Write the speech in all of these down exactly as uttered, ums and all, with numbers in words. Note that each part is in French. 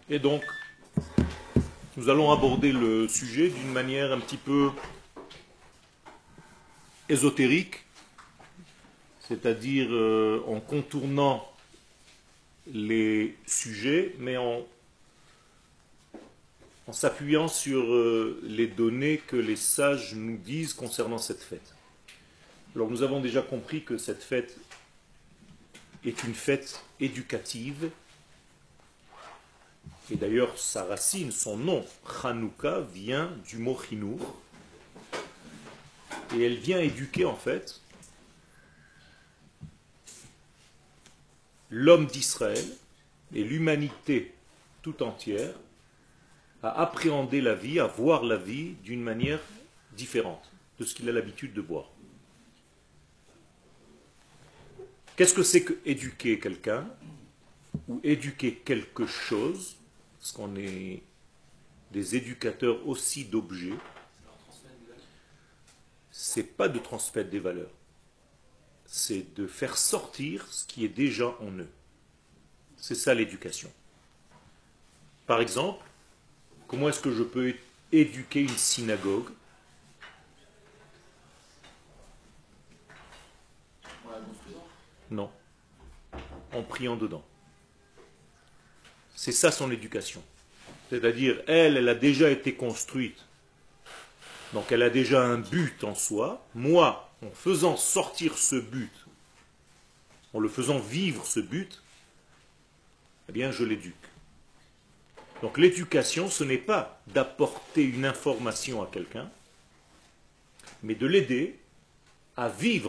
Et donc, nous allons aborder le sujet d'une manière un petit peu ésotérique, c'est-à-dire euh, en contournant les sujets, mais en, en s'appuyant sur euh, les données que les sages nous disent concernant cette fête. Alors nous avons déjà compris que cette fête est une fête éducative, et d'ailleurs sa racine, son nom, Hanouka, vient du mot chinour, et elle vient éduquer en fait l'homme d'Israël et l'humanité tout entière à appréhender la vie, à voir la vie d'une manière différente de ce qu'il a l'habitude de voir. Qu'est-ce que c'est que éduquer quelqu'un ou éduquer quelque chose, parce qu'on est des éducateurs aussi d'objets, c'est pas de transmettre des valeurs, c'est de faire sortir ce qui est déjà en eux. C'est ça l'éducation. Par exemple, comment est-ce que je peux éduquer une synagogue? Non, en priant dedans. C'est ça son éducation. C'est-à-dire, elle, elle a déjà été construite. Donc elle a déjà un but en soi. Moi, en faisant sortir ce but, en le faisant vivre ce but, eh bien je l'éduque. Donc l'éducation, ce n'est pas d'apporter une information à quelqu'un, mais de l'aider à vivre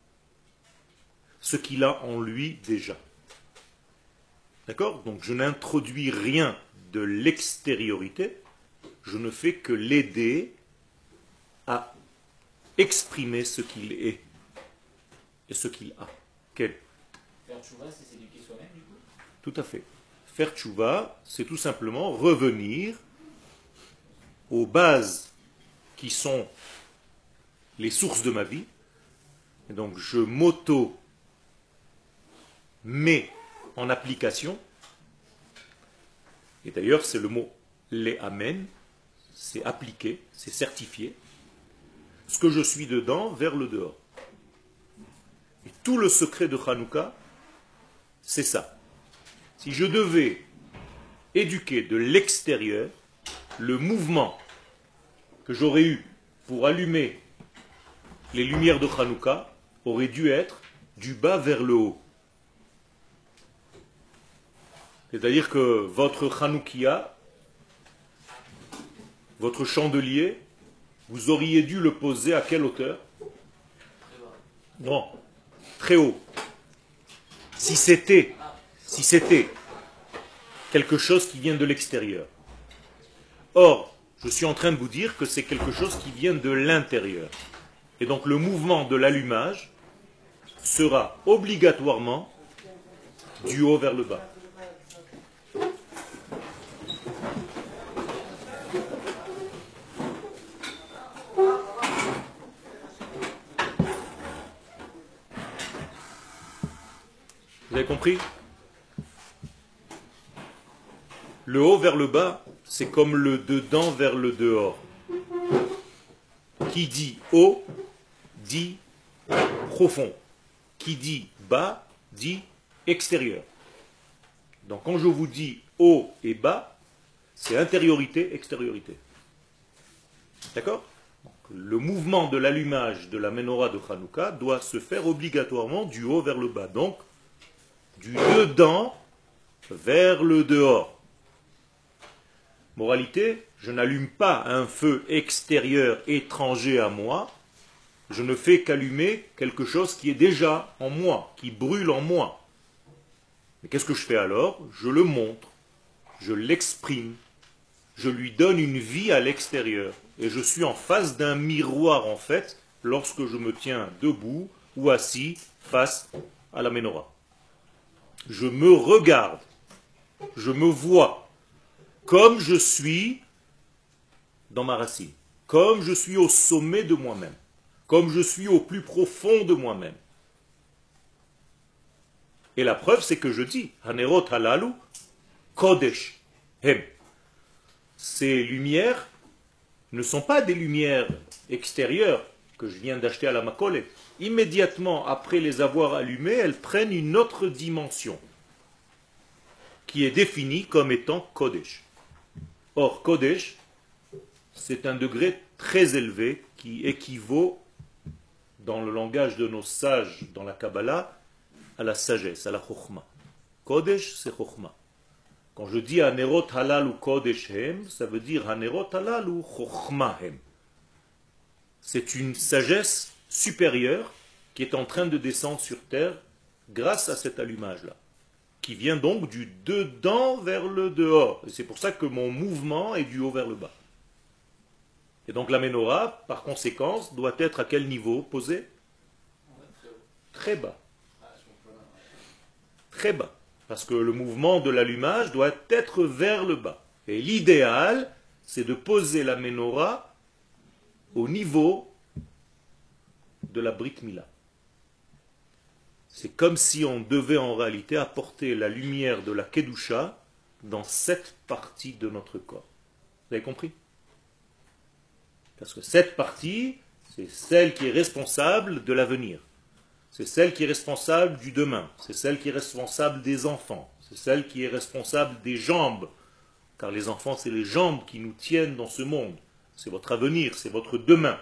ce qu'il a en lui déjà. D'accord? Donc je n'introduis rien de l'extériorité, je ne fais que l'aider à exprimer ce qu'il est et ce qu'il a. Quel? Faire tchouva, c'est s'éduquer soi-même du coup? Tout à fait. Faire tchouva, c'est tout simplement revenir aux bases qui sont les sources de ma vie. Et donc je m'auto-mets en application. Et d'ailleurs, c'est le mot les amen, c'est appliqué, c'est certifié. Ce que je suis dedans vers le dehors. Et tout le secret de Hanouka, c'est ça. Si je devais éduquer de l'extérieur, le mouvement que j'aurais eu pour allumer les lumières de Hanouka aurait dû être du bas vers le haut. C'est-à-dire que votre Hanoukia, votre chandelier, vous auriez dû le poser à quelle hauteur? Non, très haut. Si c'était, si c'était quelque chose qui vient de l'extérieur. Or, je suis en train de vous dire que c'est quelque chose qui vient de l'intérieur. Et donc le mouvement de l'allumage sera obligatoirement du haut vers le bas. Vous avez compris? Le haut vers le bas, c'est comme le dedans vers le dehors. Qui dit haut, dit profond. Qui dit bas, dit extérieur. Donc quand je vous dis haut et bas, c'est intériorité, extériorité. D'accord? Donc, le mouvement de l'allumage de la menorah de Hanouka doit se faire obligatoirement du haut vers le bas. Donc, du dedans vers le dehors. Moralité, je n'allume pas un feu extérieur étranger à moi, je ne fais qu'allumer quelque chose qui est déjà en moi, qui brûle en moi. Mais qu'est-ce que je fais alors? Je le montre, je l'exprime, je lui donne une vie à l'extérieur. Et je suis en face d'un miroir en fait, lorsque je me tiens debout ou assis face à la menorah. Je me regarde, je me vois, comme je suis dans ma racine, comme je suis au sommet de moi-même, comme je suis au plus profond de moi-même. Et la preuve, c'est que je dis, Hanerot halalu, Kodesh, Hem. Ces lumières ne sont pas des lumières extérieures que je viens d'acheter à la Makole. Immédiatement après les avoir allumées, elles prennent une autre dimension qui est définie comme étant Kodesh. Or, Kodesh, c'est un degré très élevé qui équivaut, dans le langage de nos sages dans la Kabbalah, à la sagesse, à la Chokhmah. Kodesh, c'est Chokhmah. Quand je dis Hanerot halal ou Kodesh hem, ça veut dire Hanerot halal ou Chokhmah hem. C'est une sagesse supérieure qui est en train de descendre sur terre grâce à cet allumage-là, qui vient donc du dedans vers le dehors. Et c'est pour ça que mon mouvement est du haut vers le bas. Et donc la menorah, par conséquence, doit être à quel niveau posée? Très bas. Très bas. Parce que le mouvement de l'allumage doit être vers le bas. Et l'idéal, c'est de poser la menorah au niveau de la Brit Mila. C'est comme si on devait en réalité apporter la lumière de la Kedusha dans cette partie de notre corps. Vous avez compris? Parce que cette partie, c'est celle qui est responsable de l'avenir. C'est celle qui est responsable du demain. C'est celle qui est responsable des enfants. C'est celle qui est responsable des jambes. Car les enfants, c'est les jambes qui nous tiennent dans ce monde. C'est votre avenir, c'est votre demain.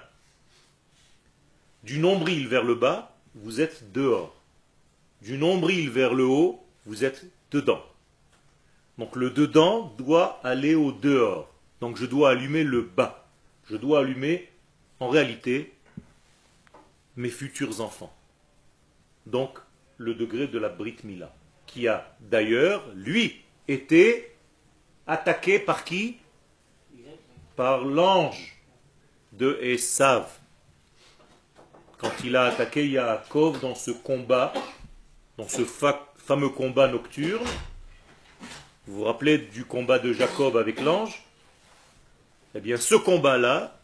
Du nombril vers le bas, vous êtes dehors. Du nombril vers le haut, vous êtes dedans. Donc le dedans doit aller au dehors. Donc je dois allumer le bas. Je dois allumer, en réalité, mes futurs enfants. Donc le degré de la Brit Mila, qui a d'ailleurs, lui, été attaqué par qui? Par l'ange de Esav. Quand il a attaqué Yaakov dans ce combat, dans ce fa- fameux combat nocturne, vous vous rappelez du combat de Jacob avec l'ange? Eh bien, ce combat-là,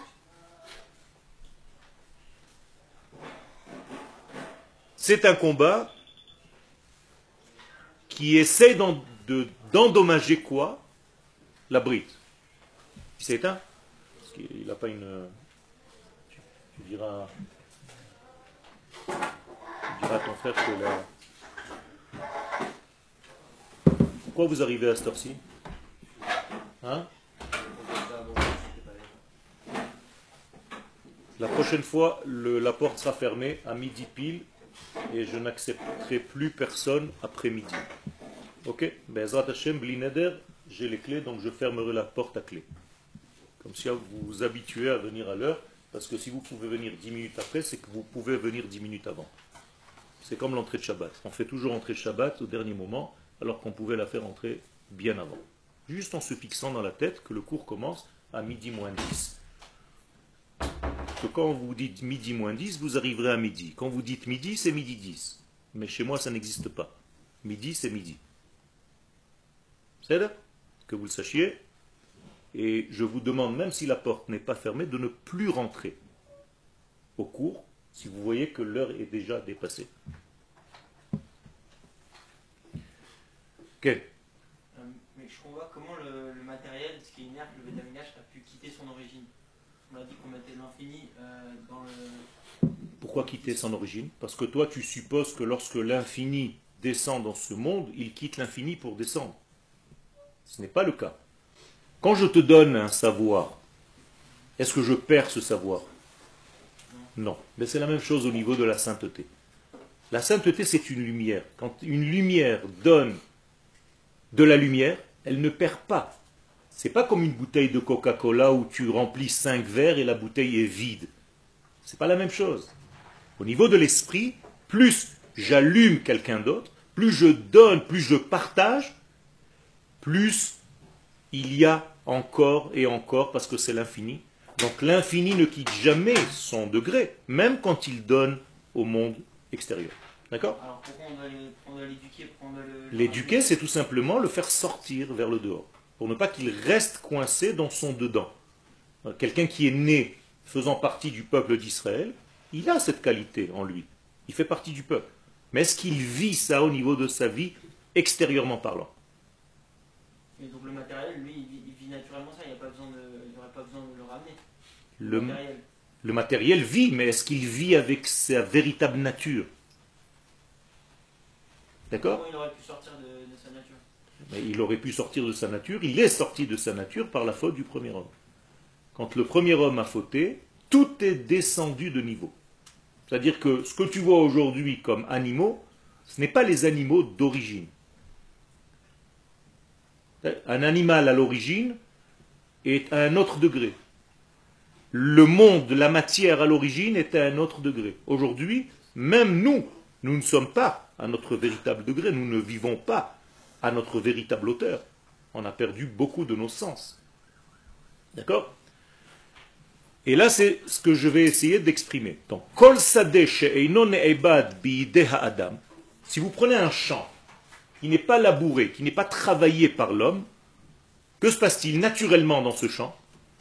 c'est un combat qui essaie d'en- de- d'endommager quoi? La brite. Il s'est éteint? Parce qu'il n'a pas une... Tu, tu diras... Tu diras à ton frère que la... Pourquoi vous arrivez à cette heure-ci? Hein? La prochaine fois, le- la porte sera fermée à midi pile et je n'accepterai plus personne après midi. Ok? Be'ezrat Hashem, bli neder, j'ai les clés, donc je fermerai la porte à clé. Comme si vous vous habituez à venir à l'heure, parce que si vous pouvez venir dix minutes après, c'est que vous pouvez venir dix minutes avant. C'est comme l'entrée de Shabbat. On fait toujours entrer Shabbat au dernier moment, alors qu'on pouvait la faire entrer bien avant. Juste en se fixant dans la tête que le cours commence à midi moins dix. Que quand vous dites midi moins dix, vous arriverez à midi. Quand vous dites midi, c'est midi dix. Mais chez moi, ça n'existe pas. Midi, c'est midi. C'est là que vous le sachiez. Et je vous demande, même si la porte n'est pas fermée, de ne plus rentrer au cours si vous voyez que l'heure est déjà dépassée. Quel? Euh, mais je comprends pas comment le, le matériel, ce qui est inerte, le bétaminage, a pu quitter son origine. On a dit qu'on mettait l'infini euh, dans le... Pourquoi quitter son origine? Parce que toi, tu supposes que lorsque l'infini descend dans ce monde, il quitte l'infini pour descendre. Ce n'est pas le cas. Quand je te donne un savoir, est-ce que je perds ce savoir? Non. Mais c'est la même chose au niveau de la sainteté. La sainteté, c'est une lumière. Quand une lumière donne de la lumière, elle ne perd pas. C'est pas comme une bouteille de Coca-Cola où tu remplis cinq verres et la bouteille est vide. C'est pas la même chose. Au niveau de l'esprit, plus j'allume quelqu'un d'autre, plus je donne, plus je partage, plus il y a encore et encore, parce que c'est l'infini. Donc l'infini ne quitte jamais son degré, même quand il donne au monde extérieur. D'accord? Alors pourquoi on doit le- on doit l'éduquer, pourquoi on doit le... L'éduquer, c'est tout simplement le faire sortir vers le dehors, pour ne pas qu'il reste coincé dans son dedans. Quelqu'un qui est né faisant partie du peuple d'Israël, il a cette qualité en lui. Il fait partie du peuple. Mais est-ce qu'il vit ça au niveau de sa vie, extérieurement parlant? Et donc le matériel naturellement ça, il n'y a pas besoin de, il n'y aurait pas besoin de le ramener. Le, matériel. le matériel vit, mais est-ce qu'il vit avec sa véritable nature? D'accord? Comment il aurait pu sortir de, de sa nature? Mais il aurait pu sortir de sa nature, il est sorti de sa nature par la faute du premier homme. Quand le premier homme a fauté, tout est descendu de niveau. C'est-à-dire que ce que tu vois aujourd'hui comme animaux, ce n'est pas les animaux d'origine. Un animal à l'origine est à un autre degré. Le monde de la matière à l'origine est à un autre degré. Aujourd'hui, même nous, nous ne sommes pas à notre véritable degré, nous ne vivons pas à notre véritable hauteur. On a perdu beaucoup de nos sens. D'accord? Et là, c'est ce que je vais essayer d'exprimer. Donc, Kol sadeh she'eino ne'ebad bi'ideh ha'adam. Si vous prenez un champ qui n'est pas labouré, qui n'est pas travaillé par l'homme, que se passe-t-il naturellement dans ce champ?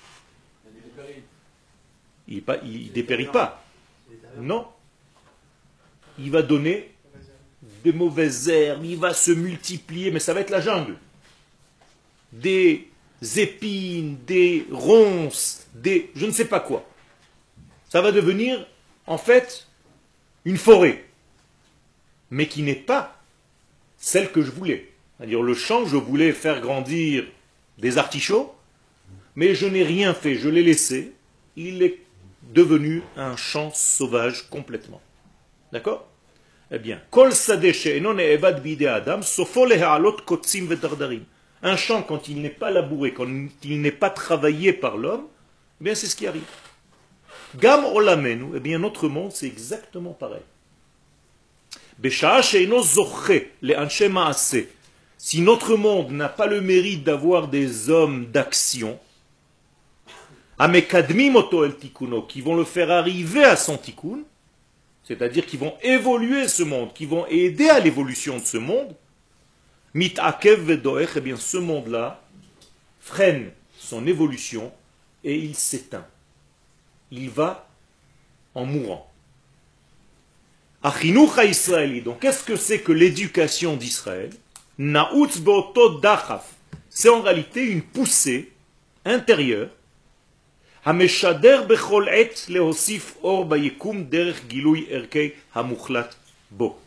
Il ne dépérit pas. Non. Il va donner des mauvaises herbes, il va se multiplier, mais ça va être la jungle. Des épines, des ronces, des je ne sais pas quoi. Ça va devenir, en fait, une forêt, mais qui n'est pas celle que je voulais. C'est-à-dire le champ, je voulais faire grandir des artichauts, mais je n'ai rien fait, je l'ai laissé. Il est devenu un champ sauvage complètement. D'accord? Eh bien, Kol sadeh she'eino ne'evad bidei adam, sofo le'ha'alot kotzim ve'dardarim. Un champ, quand il n'est pas labouré, quand il n'est pas travaillé par l'homme, eh bien c'est ce qui arrive. Gam olamenu, eh bien notre monde, c'est exactement pareil. Besha'a she'eino zoche le'anshe ma'aseh. Si notre monde n'a pas le mérite d'avoir des hommes d'action, amekadmim oto el tikuno, qui vont le faire arriver à son tikkun, c'est-à-dire qui vont évoluer ce monde, qui vont aider à l'évolution de ce monde, mitakev vedoech, eh bien ce monde-là freine son évolution et il s'éteint. Il va en mourant. Achinucha israéli, donc qu'est-ce que c'est que l'éducation d'Israël? Nautz beoto dachaf, c'est en réalité une poussée intérieure. Hameshader bechol et leosif or bayekum derech gilui erkei hamuchlat bo.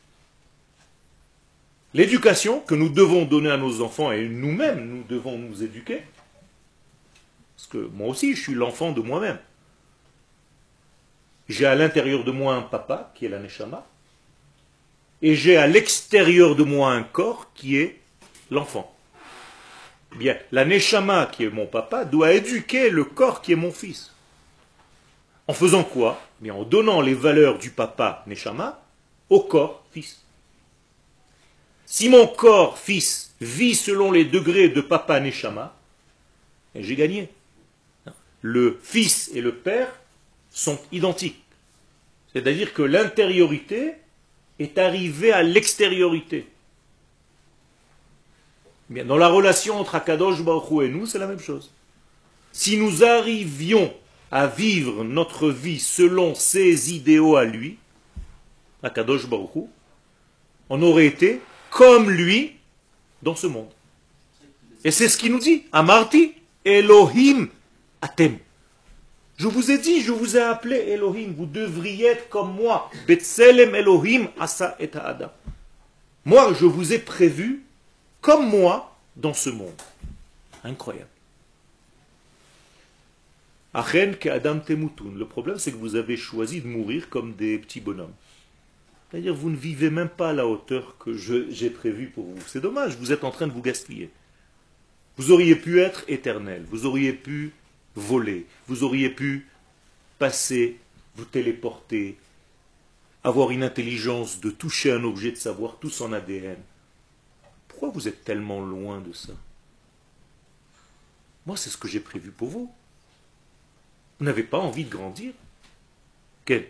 L'éducation que nous devons donner à nos enfants, et nous-mêmes, nous devons nous éduquer, parce que moi aussi, je suis l'enfant de moi-même. J'ai à l'intérieur de moi un papa, qui est la Neshama, et j'ai à l'extérieur de moi un corps, qui est l'enfant. Bien, la Neshama, qui est mon papa, doit éduquer le corps, qui est mon fils. En faisant quoi? Bien, en donnant les valeurs du papa Neshama au corps fils. Si mon corps, fils, vit selon les degrés de papa Neshama, j'ai gagné. Le fils et le père sont identiques. C'est-à-dire que l'intériorité est arrivée à l'extériorité. Bien, dans la relation entre Akadosh Baruch Hu et nous, c'est la même chose. Si nous arrivions à vivre notre vie selon ses idéaux à lui, Akadosh Baruch Hu, on aurait été comme lui dans ce monde. Et c'est ce qu'il nous dit. Amarti Elohim atem. Je vous ai dit, je vous ai appelé Elohim. Vous devriez être comme moi. Betselem Elohim asa et Adam. Moi, je vous ai prévu comme moi dans ce monde. Incroyable. Achen ke Adam temutun. Le problème, c'est que vous avez choisi de mourir comme des petits bonhommes. C'est-à-dire, vous ne vivez même pas à la hauteur que je- j'ai prévue pour vous. C'est dommage, vous êtes en train de vous gaspiller. Vous auriez pu être éternel, vous auriez pu voler, vous auriez pu passer, vous téléporter, avoir une intelligence de toucher un objet, de savoir tout son A D N. Pourquoi vous êtes tellement loin de ça? Moi, c'est ce que j'ai prévu pour vous. Vous n'avez pas envie de grandir? Quel?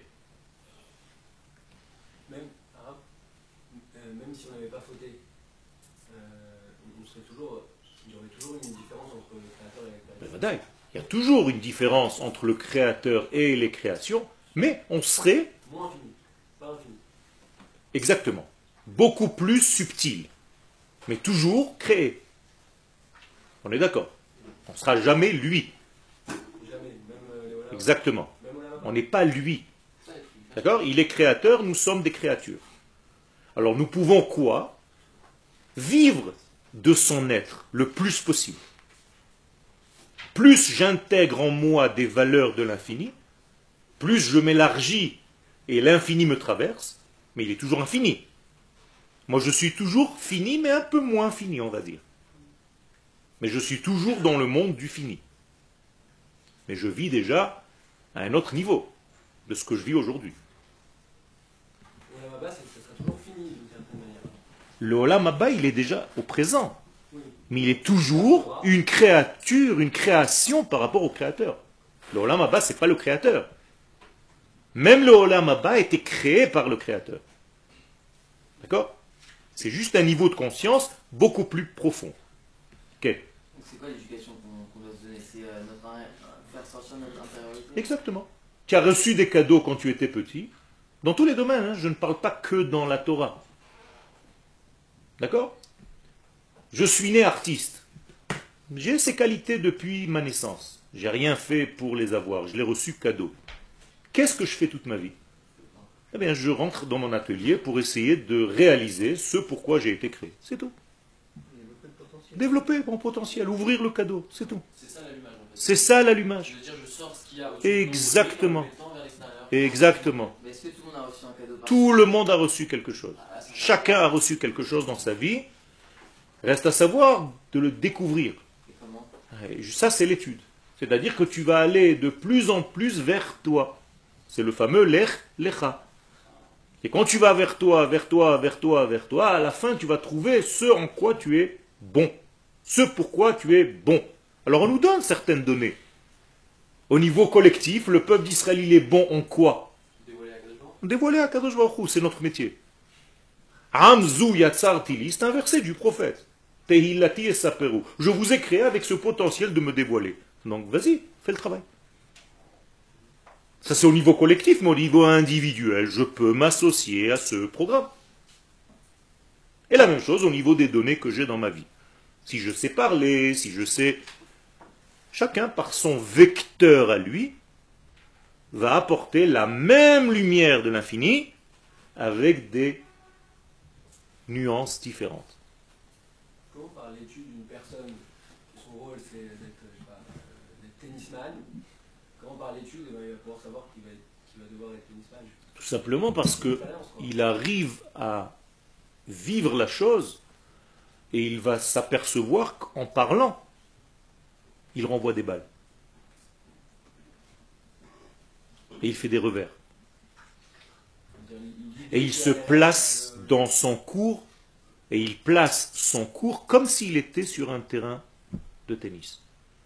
Même, arabe, euh, même si on n'avait pas fauté, euh, on serait toujours, il y aurait toujours une différence entre le créateur et la création. Ben, il y a toujours une différence entre le créateur et les créations, mais on serait Moins infini, pas infini. exactement beaucoup plus subtil, mais toujours créé. On est d'accord? On ne sera jamais lui. Jamais, même euh, les Olam. Exactement. Même Olam. On n'est pas lui. Ça, et puis- D'accord? Il est créateur, nous sommes des créatures. Alors nous pouvons quoi? Vivre de son être le plus possible. Plus j'intègre en moi des valeurs de l'infini, plus je m'élargis et l'infini me traverse, mais il est toujours infini. Moi je suis toujours fini, mais un peu moins fini, on va dire. Mais je suis toujours dans le monde du fini. Mais je vis déjà à un autre niveau de ce que je vis aujourd'hui. Olam Abba, c'est- ça sera toujours fini d'une certaine manière. Le Olam Abba, il est déjà au présent. Oui. Mais il est toujours une créature, une création par rapport au créateur. Le Olam Abba, ce n'est pas le créateur. Même le Olam Abba a été créé par le créateur. D'accord? C'est juste un niveau de conscience beaucoup plus profond. Ok. Donc c'est quoi l'éducation qu'on qu'on doit se donner? C'est euh, notre, in- faire sortir notre intériorité? Exactement. Tu as reçu des cadeaux quand tu étais petit, dans tous les domaines, hein, je ne parle pas que dans la Torah. D'accord? Je suis né artiste. J'ai ces qualités depuis ma naissance. J'ai rien fait pour les avoir, je les ai reçus cadeaux. Qu'est-ce que je fais toute ma vie? Eh bien, je rentre dans mon atelier pour essayer de réaliser ce pourquoi j'ai été créé. C'est tout. Développer le potentiel. Développer mon potentiel, ouvrir le cadeau, c'est tout. C'est ça l'allumage en fait. C'est ça l'allumage. Je veux dire, je sors ce qu'il y a au-dessus Exactement. de nous, en le mettant vers l'extérieur. Exactement. Mais est-ce que tout le monde a reçu un cadeau par Tout le monde a reçu quelque chose. Ah, c'est- Chacun a reçu quelque chose dans sa vie. Reste à savoir de le découvrir. Et comment? Et ça, c'est l'étude. C'est-à-dire que tu vas aller de plus en plus vers toi. C'est le fameux lech lecha. Et quand tu vas vers toi, vers toi, vers toi, vers toi, à la fin, tu vas trouver ce en quoi tu es bon. Ce pourquoi tu es bon. Alors on nous donne certaines données. Au niveau collectif, le peuple d'Israël, il est bon en quoi? Dévoiler à Kadosh Baruch Dévoiler à Kadosh Baruch Hu, c'est notre métier. Amzu yatsar tili, c'est un verset du prophète. Tehillati et saperu. Je vous ai créé avec ce potentiel de me dévoiler. Donc vas-y, fais le travail. Ça c'est au niveau collectif, mais au niveau individuel, je peux m'associer à ce programme. Et la même chose au niveau des données que j'ai dans ma vie. Si je sais parler, si je sais... Chacun, par son vecteur à lui, va apporter la même lumière de l'infini avec des nuances différentes. Comment par l'étude d'une personne, son rôle c'est d'être, je sais pas, euh, d'être tennisman, comment par l'étude eh ben, il va pouvoir savoir qu'il va, être- qu'il va devoir être tennisman? Tout simplement parce que Expérience, quoi. il arrive à vivre la chose et il va s'apercevoir qu'en parlant, il renvoie des balles. Et il fait des revers. C'est-à-dire, il- il dit Et il que se la- place euh, dans son cours, et il place son cours comme s'il était sur un terrain de tennis.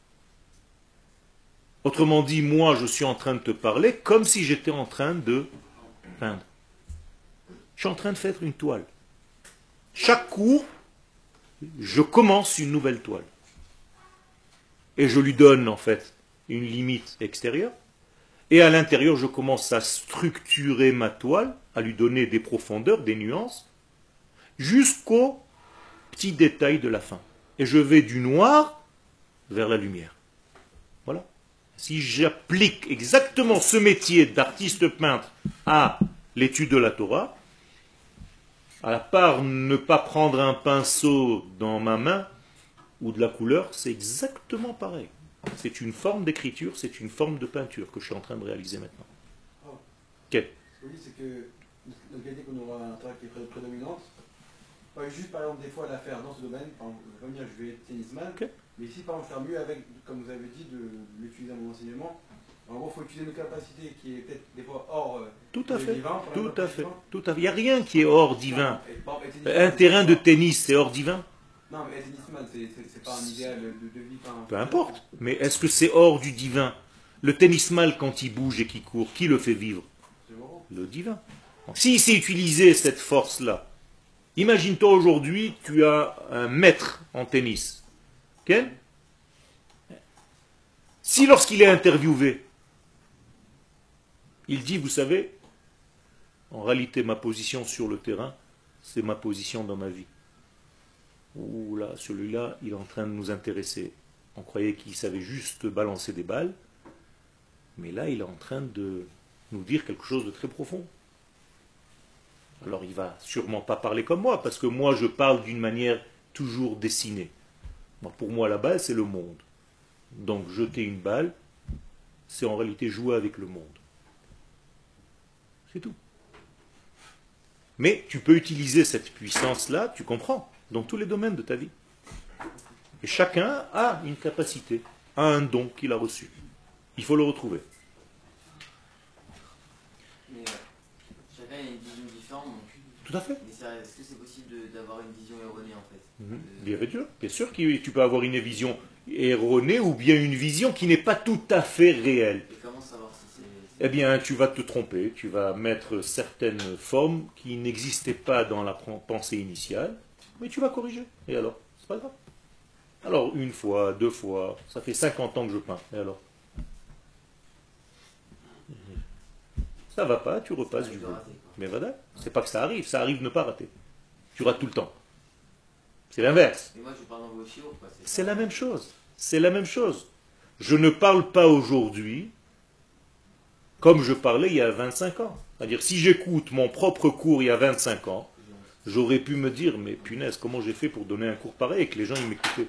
Autrement dit, moi je suis en train de te parler comme si j'étais en train de peindre. Je suis en train de faire une toile. Chaque cours, je commence une nouvelle toile. Et je lui donne en fait une limite extérieure. Et à l'intérieur, je commence à structurer ma toile, à lui donner des profondeurs, des nuances, jusqu'au petit détail de la fin. Et je vais du noir vers la lumière. Voilà. Si j'applique exactement ce métier d'artiste peintre à l'étude de la Torah, à part ne pas prendre un pinceau dans ma main ou de la couleur, c'est exactement pareil. C'est une forme d'écriture, c'est une forme de peinture que je suis en train de réaliser maintenant. Oh. Ok. Ce qu'on dit, c'est que donc, il a dit qu'on aura un intérêt qui est pré- prédominante. Pas juste par exemple des fois à la faire dans ce domaine, par exemple, je vais pas me dire je vais être tennisman, Ok. mais si par exemple faire mieux avec, comme vous avez dit, de l'utiliser dans mon enseignement, en gros il faut utiliser nos capacités qui est peut-être des fois hors euh, Tout à le fait. divin, pour Tout la à fait. divin. Tout à fait. Il n'y a rien qui est hors divin. Et par exemple, être tennisman, Un terrain de tennis, c'est hors divin? Non mais être tennisman, c'est- c'est c'est pas un idéal de, de vie. Enfin, Peu importe. Mais est-ce que c'est hors du divin? Le tennisman, quand il bouge et qu'il court, qui le fait vivre? c'est bon. Le divin. S'il sait utiliser cette force-là, imagine-toi aujourd'hui, tu as un maître en tennis. Ok? Si lorsqu'il est interviewé, il dit, vous savez, en réalité, ma position sur le terrain, c'est ma position dans ma vie. Ouh là, celui-là, il est en train de nous intéresser. On croyait qu'il savait juste balancer des balles, mais là il est en train de nous dire quelque chose de très profond. Alors il va sûrement pas parler comme moi, parce que moi je parle d'une manière toujours dessinée. Bon, pour moi la balle c'est le monde. Donc jeter une balle, c'est en réalité jouer avec le monde. C'est tout. Mais tu peux utiliser cette puissance-là, tu comprends, dans tous les domaines de ta vie. Et chacun a une capacité, a un don qu'il a reçu. Il faut le retrouver. Mais euh, chacun a une vision différente. Donc, Tout à fait. mais ça- est-ce que c'est possible de- d'avoir une vision erronée en fait Mhm. De- Bien sûr, bien sûr que tu peux avoir une vision erronée ou bien une vision qui n'est pas tout à fait réelle. Et comment savoir si c'est. Eh bien, tu vas te tromper, tu vas mettre certaines formes qui n'existaient pas dans la pensée initiale, mais tu vas corriger. Et alors? C'est pas grave. Alors, une fois, deux fois, ça fait cinquante ans que je peins. Et alors? Ça va pas, tu repasses du de bout. rater, quoi. Mais voilà, c'est pas que ça arrive, ça arrive de ne pas rater. Tu rates tout le temps. C'est l'inverse. Mais moi je parle dans vos chiots quoi. C'est la même chose. C'est la même chose. Je ne parle pas aujourd'hui comme je parlais il y a vingt-cinq ans. C'est-à-dire, si j'écoute mon propre cours il y a vingt-cinq ans, j'aurais pu me dire, mais punaise, comment j'ai fait pour donner un cours pareil et que les gens ils m'écoutaient?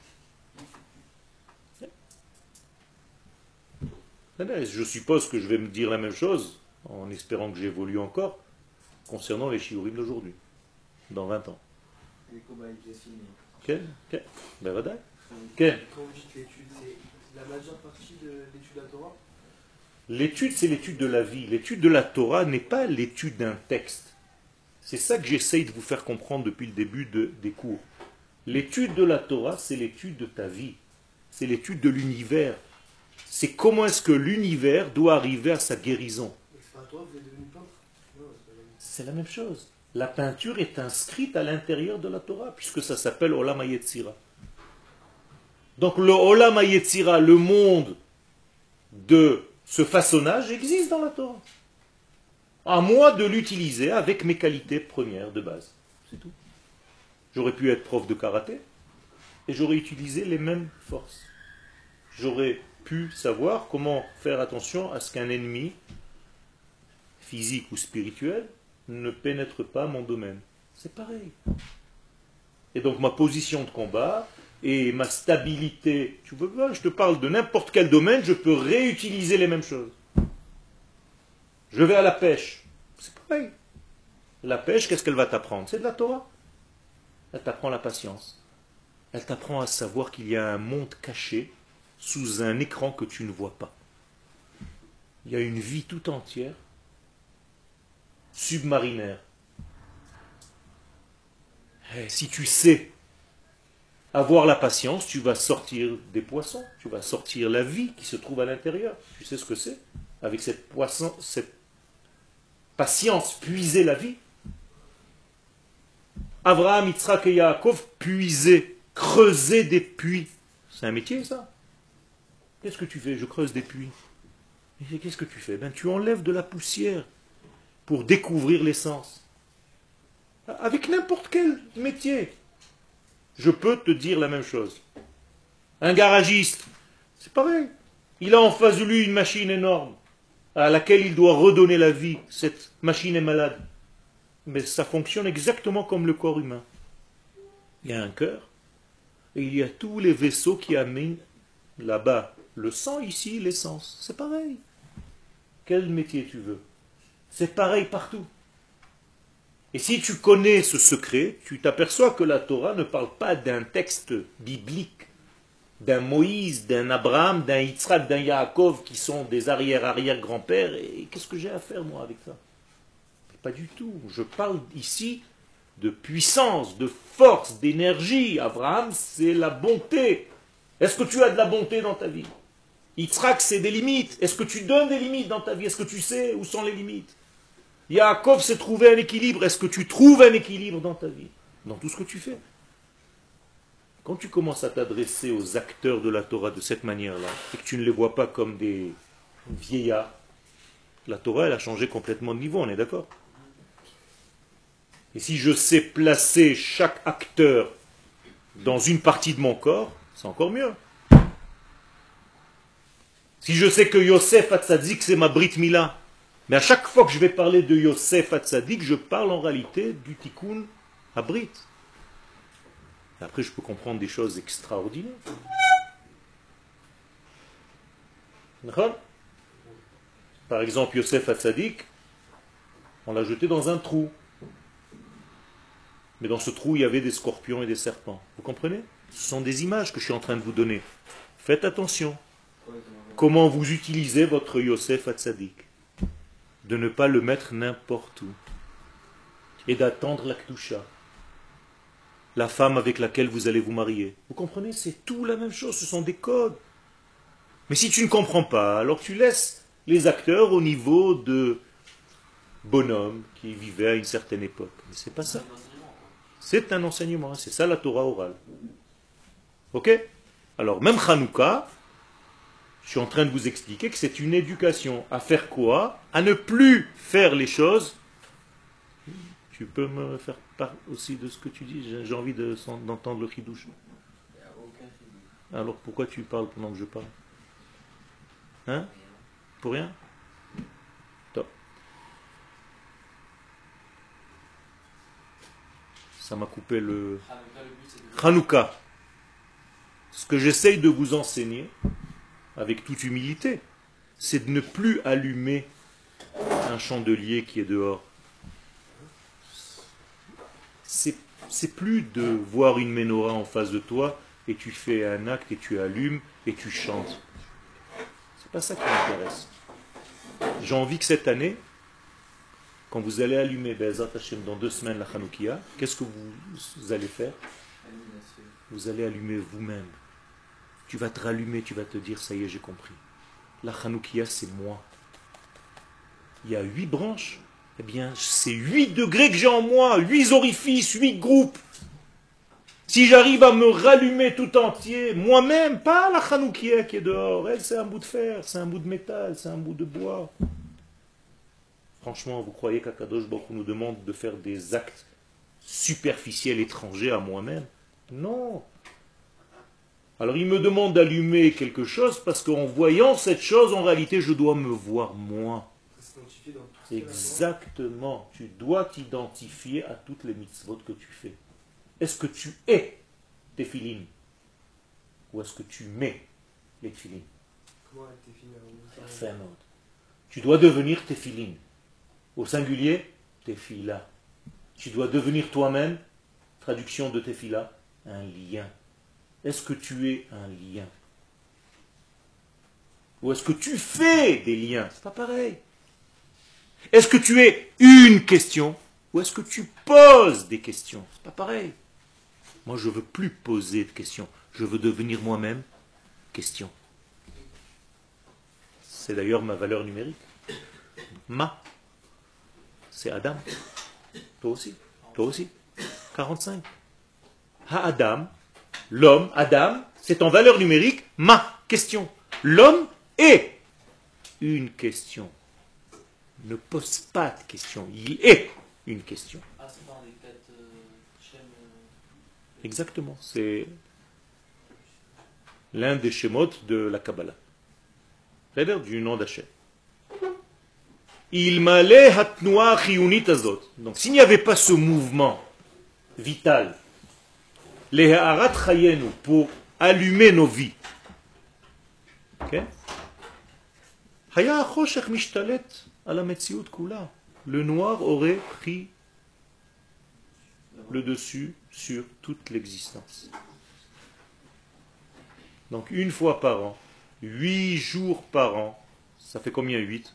Je suppose que je vais me dire la même chose, en espérant que j'évolue encore, concernant les shiurim d'aujourd'hui, dans vingt ans. Les cobayes qui sont filmés. Ok, ok. Ben voilà. Ok. Quand vous dites l'étude, c'est la majeure partie de l'étude de la Torah? L'étude, c'est l'étude de la vie. L'étude de la Torah n'est pas l'étude d'un texte. C'est ça que j'essaye de vous faire comprendre depuis le début de- des cours. L'étude de la Torah, c'est l'étude de ta vie. C'est l'étude de l'univers. C'est comment est-ce que l'univers doit arriver à sa guérison. Mais c'est pas toi, vous êtes devenu peintre? Non, c'est pas vrai. C'est la même chose. La peinture est inscrite à l'intérieur de la Torah, puisque ça s'appelle Olam HaYetzira. Donc le Olam HaYetzira, le monde de ce façonnage, existe dans la Torah. À moi de l'utiliser avec mes qualités premières de base. C'est tout. J'aurais pu être prof de karaté et j'aurais utilisé les mêmes forces. J'aurais pu savoir comment faire attention à ce qu'un ennemi, physique ou spirituel, ne pénètre pas mon domaine. C'est pareil. Et donc ma position de combat et ma stabilité, tu veux pas, je te parle de n'importe quel domaine, je peux réutiliser les mêmes choses. Je vais à la pêche, c'est pareil. La pêche, qu'est-ce qu'elle va t'apprendre? C'est de la Torah. Elle t'apprend la patience. Elle t'apprend à savoir qu'il y a un monde caché sous un écran que tu ne vois pas. Il y a une vie tout entière submarinaire. Et si tu sais avoir la patience, tu vas sortir des poissons, tu vas sortir la vie qui se trouve à l'intérieur. Tu sais ce que c'est? Avec cette poisson, cette patience, puiser la vie. Abraham, Yitzhak et Yaakov puisaient, creusaient des puits. C'est un métier ça. Qu'est-ce que tu fais? Je creuse des puits. Et qu'est-ce que tu fais? Ben, tu enlèves de la poussière pour découvrir l'essence. Avec n'importe quel métier, je peux te dire la même chose. Un garagiste, c'est pareil. Il a en face de lui une machine énorme à laquelle il doit redonner la vie. Cette machine est malade. Mais ça fonctionne exactement comme le corps humain. Il y a un cœur et il y a tous les vaisseaux qui amènent là-bas le sang, ici l'essence. C'est pareil. Quel métier tu veux? C'est pareil partout. Et si tu connais ce secret, tu t'aperçois que la Torah ne parle pas d'un texte biblique, d'un Moïse, d'un Abraham, d'un Yitzhak, d'un Yaakov, qui sont des arrière-arrière-grands-pères. Et qu'est-ce que j'ai à faire, moi, avec ça? Pas du tout. Je parle ici de puissance, de force, d'énergie. Abraham, c'est la bonté. Est-ce que tu as de la bonté dans ta vie? Yitzhak, c'est des limites. Est-ce que tu donnes des limites dans ta vie? Est-ce que tu sais où sont les limites? Yaakov, c'est trouver un équilibre. Est-ce que tu trouves un équilibre dans ta vie? Dans tout ce que tu fais. Quand tu commences à t'adresser aux acteurs de la Torah de cette manière-là, et que tu ne les vois pas comme des vieillards, la Torah, elle a changé complètement de niveau, on est d'accord? Et si je sais placer chaque acteur dans une partie de mon corps, c'est encore mieux. Si je sais que Yosef Hatzadik, c'est ma Brit Mila, mais à chaque fois que je vais parler de Yosef Hatzadik, je parle en réalité du Tikkun à Brit. Et après, je peux comprendre des choses extraordinaires. D'accord? Par exemple, Yosef Hatzadik, on l'a jeté dans un trou. Mais dans ce trou, il y avait des scorpions et des serpents. Vous comprenez? Ce sont des images que je suis en train de vous donner. Faites attention. Comment vous utilisez votre Yosef Hatzadik? De ne pas le mettre n'importe où. Et d'attendre la Kedusha. La femme avec laquelle vous allez vous marier. Vous comprenez? C'est tout la même chose. Ce sont des codes. Mais si tu ne comprends pas, alors tu laisses les acteurs au niveau de bonhommes qui vivaient à une certaine époque. Mais c'est pas ça. C'est un enseignement. C'est ça la Torah orale. Ok? Alors même Hanouka, je suis en train de vous expliquer que c'est une éducation. À faire quoi? À ne plus faire les choses. Tu peux me faire part aussi de ce que tu dis? J'ai envie de- d'entendre le chidouche. Alors pourquoi tu parles pendant que je parle? Hein? Pour rien? Top. Ça m'a coupé le... Hanouka, le but c'est de... Hanouka. Ce que j'essaye de vous enseigner, avec toute humilité, c'est de ne plus allumer un chandelier qui est dehors. C'est, c'est plus de voir une menorah en face de toi et tu fais un acte et tu allumes et tu chantes. C'est pas ça qui m'intéresse. J'ai envie que cette année, quand vous allez allumer Be'ezrat Hashem dans deux semaines la Hanoukia, qu'est-ce que vous, vous allez faire? Vous allez allumer vous-même. Tu vas te rallumer, tu vas te dire, ça y est, j'ai compris. La Hanoukia, c'est moi. Il y a huit branches. Eh bien, c'est huit degrés que j'ai en moi, huit orifices, huit groupes. Si j'arrive à me rallumer tout entier, moi-même, pas la Hanoukia qui est dehors, elle, c'est un bout de fer, c'est un bout de métal, c'est un bout de bois. Franchement, vous croyez qu'Akadosh Baruch Hu nous demande de faire des actes superficiels étrangers à moi-même? Non. Alors il me demande d'allumer quelque chose parce qu'en voyant cette chose, en réalité, je dois me voir moi. Ça s'identifie dans tout ce qu'il y a Exactement. Tu dois t'identifier à toutes les mitzvot que tu fais. Est-ce que tu es téphilines? Ou est-ce que tu mets les téphilines? Comment elle était finie avant de- Parfait, Maud. Tu dois devenir téphilines. Au singulier, téphila. Tu dois devenir toi-même, traduction de téphila, un lien. Est-ce que tu es un lien? Ou est-ce que tu fais des liens? C'est pas pareil. Est-ce que tu es une question? Ou est-ce que tu poses des questions? C'est pas pareil. Moi, je veux plus poser de questions. Je veux devenir moi-même question. C'est d'ailleurs ma valeur numérique. Ma. C'est Adam. Toi aussi. Toi aussi. quarante-cinq. Ha-Adam. L'homme, Adam, c'est en valeur numérique ma question. L'homme est une question. Ne pose pas de question. Il est une question. Ah, c'est pas un des quatre euh, Shem, euh, Exactement. C'est l'un des shemot de la Kabbalah. C'est-à-dire du nom d'Hachem. Il m'allait hatnoa chiyunit azot. Donc s'il n'y avait pas ce mouvement vital, les ha'arat chayenu, pour allumer nos vies, ok? Haya choshech mishtalet ala metziut kula. Le noir aurait pris le dessus sur toute l'existence. Donc une fois par an, huit jours par an, ça fait combien huit?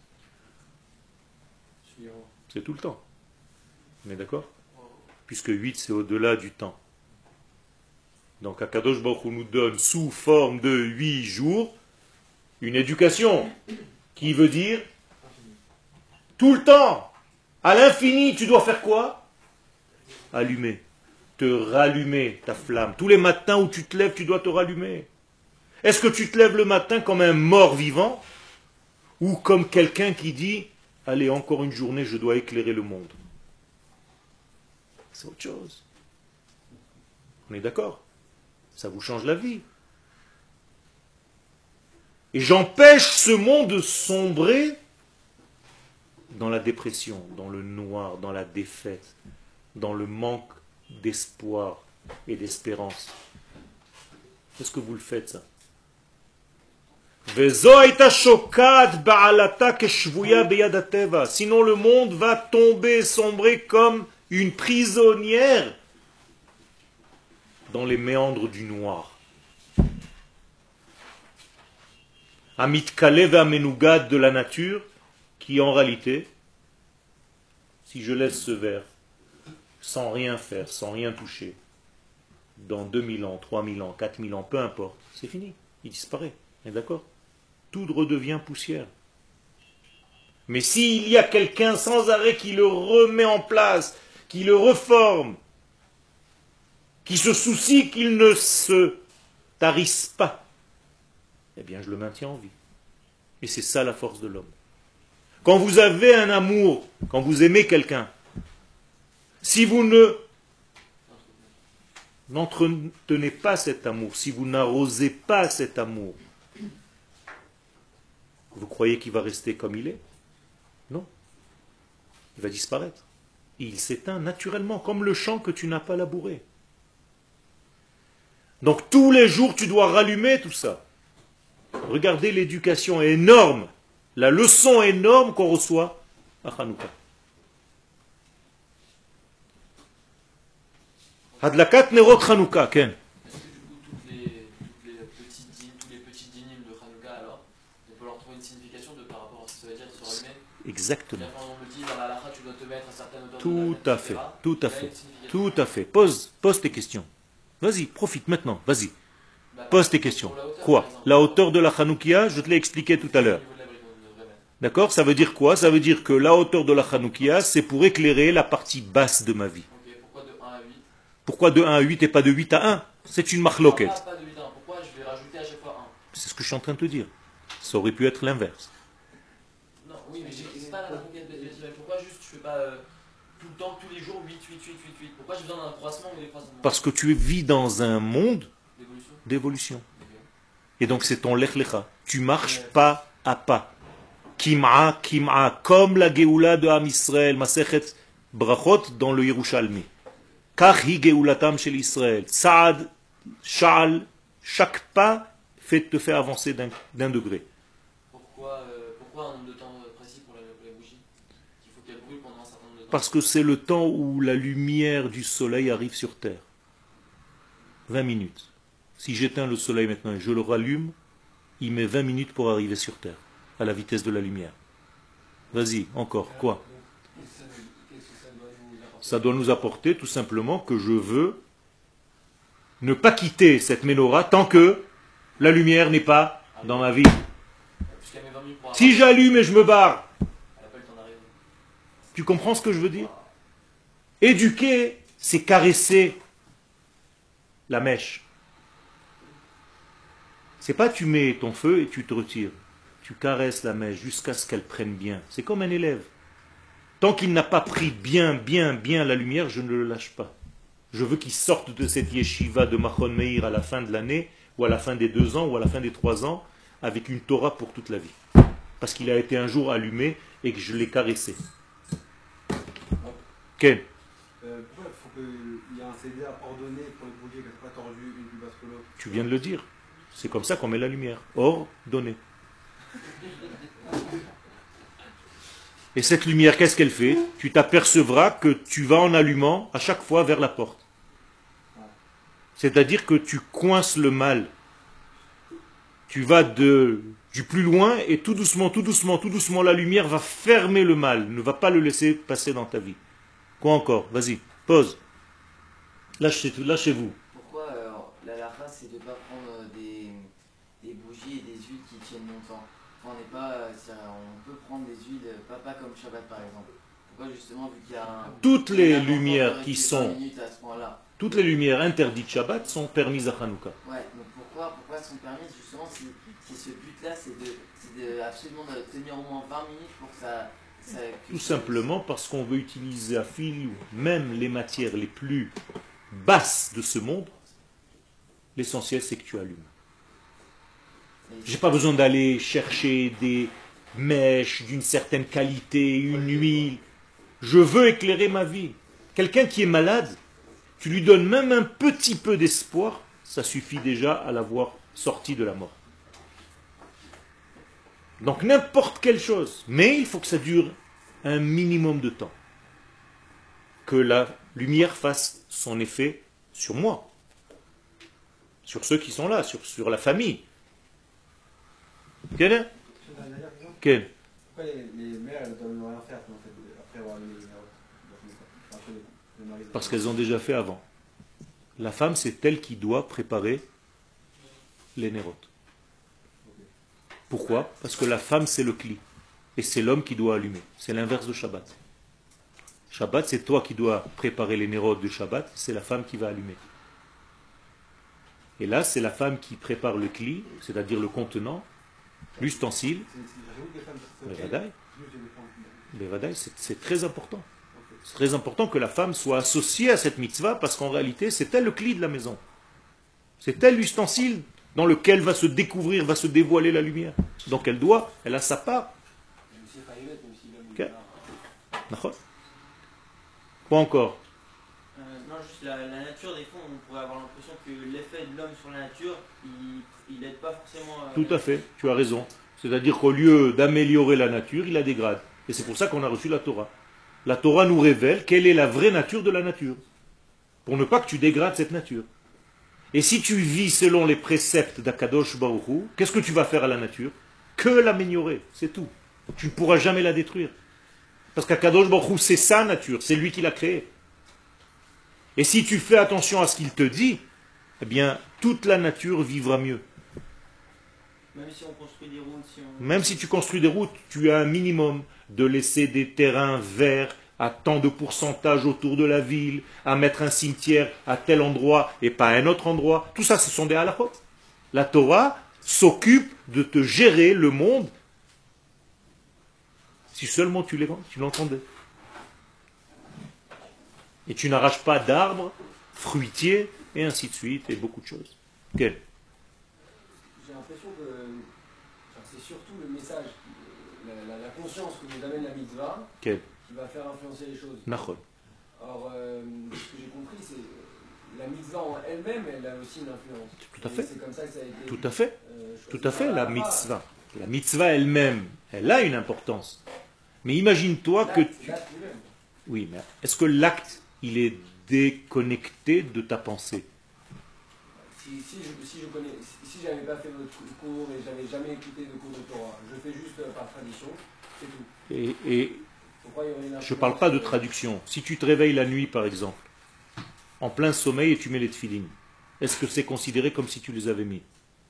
C'est tout le temps. On est d'accord? Puisque huit c'est au-delà du temps. Donc Akadosh Baruch Hu nous donne sous forme de huit jours une éducation qui veut dire tout le temps, à l'infini, tu dois faire quoi? Allumer, te rallumer ta flamme. Tous les matins où tu te lèves, tu dois te rallumer. Est-ce que tu te lèves le matin comme un mort vivant ou comme quelqu'un qui dit allez, encore une journée, je dois éclairer le monde? C'est autre chose. On est d'accord? Ça vous change la vie. Et j'empêche ce monde de sombrer dans la dépression, dans le noir, dans la défaite, dans le manque d'espoir et d'espérance. Est-ce que vous le faites ça? Sinon le monde va tomber, sombrer comme une prisonnière dans les méandres du noir. Amit Kalev Amenugad de la nature, qui en réalité, si je laisse ce verre sans rien faire, sans rien toucher, dans deux mille ans, trois mille ans, quatre mille ans, peu importe, c'est fini, il disparaît. On est d'accord? Tout redevient poussière. Mais s'il y a quelqu'un sans arrêt qui le remet en place, qui le reforme, qui se soucie qu'il ne se tarisse pas, eh bien je le maintiens en vie. Et c'est ça la force de l'homme. Quand vous avez un amour, quand vous aimez quelqu'un, si vous ne n'entretenez pas cet amour, si vous n'arrosez pas cet amour, vous croyez qu'il va rester comme il est? Non. Il va disparaître. Et il s'éteint naturellement, comme le champ que tu n'as pas labouré. Donc tous les jours, tu dois rallumer tout ça. Regardez l'éducation énorme, la leçon énorme qu'on reçoit à Hanouka. Hadlakat Nerot Hanouka, Ken. Est-ce que du coup, toutes les, toutes les petites dîmes, tous les petits dynimes de Hanouka, alors, on peut leur trouver une signification de, par rapport à ce que ça veut dire de se rallumer? Exactement. Quand on me dit dans la halakha, tu dois te mettre à certaines hauteurs de Tout la à tête, fait, et cetera. tout à Il y a fait, une signification. tout à fait. Pose, pose tes questions. Vas-y, profite maintenant, vas-y. Bah, Pose tes pour questions. la hauteur, Quoi? par exemple. La hauteur de la Hanoukia, je te l'ai expliqué tout à l'heure. Au niveau de l'abri qu'on devrait mettre. D'accord? Ça veut dire quoi? Ça veut dire que la hauteur de la Hanoukia, c'est pour éclairer la partie basse de ma vie. Ok, pourquoi de un à huit? Pourquoi de un à huit et pas de huit à un? C'est une Non, marloquette. pas, pas de huit à un. Pourquoi je vais rajouter à chaque fois un? C'est ce que je suis en train de te dire. Ça aurait pu être l'inverse. Non, oui, mais j'ai- c'est pas la conquête de Bézil. Pourquoi juste je fais pas euh, tout le temps, tous les jours, huit, huit, huit, huit, huit? Pourquoi j'ai besoin d'un croissement ou des croisements? Parce que tu vis dans un monde D'évolution. d'évolution. Ok. Et donc c'est ton lech lecha. Tu marches pas à pas. Kim'a, kim'a, comme la Géoula de Am Israël, Masechet Brachot dans le Yerushalmi. Kach hi Géoulatam shel Israël. Saad, Sha'al, chaque pas fait te fait avancer d'un d'un degré. Pourquoi, euh, pourquoi un nombre de temps euh, précis pour la, pour la bougie? Qu'il faut qu'elle brûle pendant un certain nombre de temps? Parce que c'est le temps où la lumière du soleil arrive sur terre. vingt minutes. Si j'éteins le soleil maintenant et je le rallume, il met vingt minutes pour arriver sur terre, à la vitesse de la lumière. Vas-y, encore, quoi? Qu'est-ce que ça nous- qu'est-ce que ça doit nous apporter? Ça doit nous apporter tout simplement que je veux ne pas quitter cette menorah tant que la lumière n'est pas dans ma vie. Puisqu'elle met vingt minutes pour Si j'allume et je me barre, elle n'a pas le temps d'arriver. tu comprends ce que je veux dire? Éduquer, c'est caresser la mèche. C'est pas tu mets ton feu et tu te retires. Tu caresses la mèche jusqu'à ce qu'elle prenne bien. C'est comme un élève. Tant qu'il n'a pas pris bien, bien, bien la lumière, je ne le lâche pas. Je veux qu'il sorte de cette yeshiva de Machon Meir à la fin de l'année, ou à la fin des deux ans, ou à la fin des trois ans, avec une Torah pour toute la vie. Parce qu'il a été un jour allumé et que je l'ai caressé. Ken, Euh, pourquoi il faut qu'il y ait un C D à ordonner pour les bougies qu'elles soient pas tordues, une plus basse que l'autre? tu viens de le dire. C'est comme ça qu'on met la lumière. Or, donné. Et cette lumière, qu'est-ce qu'elle fait? Tu t'apercevras que tu vas en allumant à chaque fois vers la porte. C'est-à-dire que tu coinces le mal. Tu vas de, du plus loin et tout doucement, tout doucement, tout doucement, la lumière va fermer le mal, ne va pas le laisser passer dans ta vie. Quoi encore? Vas-y, pose. Lâchez, lâchez-vous. Pourquoi euh, la halakha, c'est de ne pas prendre euh, des, des bougies et des huiles qui tiennent longtemps? Enfin, on n'est pas, euh, c'est-à-dire, on peut prendre des huiles, euh, pas, pas comme Shabbat par exemple. Pourquoi justement, vu qu'il y a un, Toutes il y a les une importance lumières de qui rester sont, vingt minutes à ce point-là. toutes les lumières interdites Shabbat sont permises à Hanouka. Ouais, donc pourquoi, pourquoi elles sont permises justement si, si ce but-là c'est de, c'est de absolument de tenir au moins vingt minutes pour que ça. ça que Tout ça- simplement parce qu'on veut utiliser à fil même les matières les plus basses de ce monde. L'essentiel, c'est que tu allumes. J'ai pas besoin d'aller chercher des mèches d'une certaine qualité, une huile. Je veux éclairer ma vie. Quelqu'un qui est malade, tu lui donnes même un petit peu d'espoir, ça suffit déjà à l'avoir sorti de la mort. Donc n'importe quelle chose, mais il faut que ça dure un minimum de temps. Que la lumière fasse son effet sur moi, sur ceux qui sont là, sur, sur la famille. Quel est Quel Pourquoi les, les mères elles ne doivent rien faire en fait, après avoir allumé les nérotes après le- le mari- Parce qu'elles ont déjà fait avant. La femme, c'est elle qui doit préparer les nérotes. Pourquoi? Parce que la femme, c'est le cli. Et c'est l'homme qui doit allumer. C'est l'inverse de Shabbat. Shabbat, c'est toi qui dois préparer les nérotes de Shabbat, c'est la femme qui va allumer. Et là, c'est la femme qui prépare le cli, c'est-à-dire le contenant, l'ustensile. C'est- c'est- j'avoue que les femmes, c'est Le ok. vadaï. Juste, j'ai des femmes. Le vadaï, c'est c'est très important. C'est très important que la femme soit associée à cette mitzvah parce qu'en réalité, c'est elle le cli de la maison. C'est elle l'ustensile dans lequel va se découvrir, va se dévoiler la lumière. Donc elle doit, elle a sa part. Même si pas même si l'homme Ok. est là. D'accord? Pas encore. Euh, non, juste la, la nature, des fois, on pourrait avoir l'impression que l'effet de l'homme sur la nature, il n'aide pas forcément. euh, Tout à fait, tu as raison. C'est-à-dire qu'au lieu d'améliorer la nature, il la dégrade. Et c'est pour ça qu'on a reçu la Torah. La Torah nous révèle quelle est la vraie nature de la nature. Pour ne pas que tu dégrades cette nature. Et si tu vis selon les préceptes d'Akadosh Baruch Hu, qu'est-ce que tu vas faire à la nature? Que l'améliorer, c'est tout. Tu ne pourras jamais la détruire. Parce qu'Akadosh Baruch Hu, c'est sa nature, c'est lui qui l'a créée. Et si tu fais attention à ce qu'il te dit, eh bien, toute la nature vivra mieux. Même si on construit des routes, si on. Même si tu construis des routes, tu as un minimum de laisser des terrains verts à tant de pourcentage autour de la ville, à mettre un cimetière à tel endroit et pas à un autre endroit. Tout ça, ce sont des halachot. La Torah s'occupe de te gérer le monde si seulement tu l'es- tu l'entendais. Et tu n'arraches pas d'arbres, fruitiers, et ainsi de suite, et beaucoup de choses. Quel? J'ai l'impression que enfin, c'est surtout le message, la, la- la conscience que nous amène la mitzvah Quel? qui va faire influencer les choses. Nachol. Alors, euh, ce que j'ai compris, c'est que la mitzvah en elle-même, elle a aussi une influence. Tout à Et fait. c'est comme ça que ça a été. Tout à fait. euh, choisi Tout à fait, par la Torah. mitzvah. La mitzvah elle-même, elle a une importance. Mais imagine-toi que L'acte- tu... l'acte lui-même. Oui, mais est-ce que l'acte, il est déconnecté de ta pensée? Si, si je si je connais, si, si j'avais pas fait votre cours et j'avais jamais écouté de cours de Torah, je fais juste euh, par tradition, c'est tout. Et, et Pourquoi il y aurait une je ne influence, parle pas de euh, traduction. Si tu te réveilles la nuit, par exemple, en plein sommeil et tu mets les tefilines, est-ce que c'est considéré comme si tu les avais mis?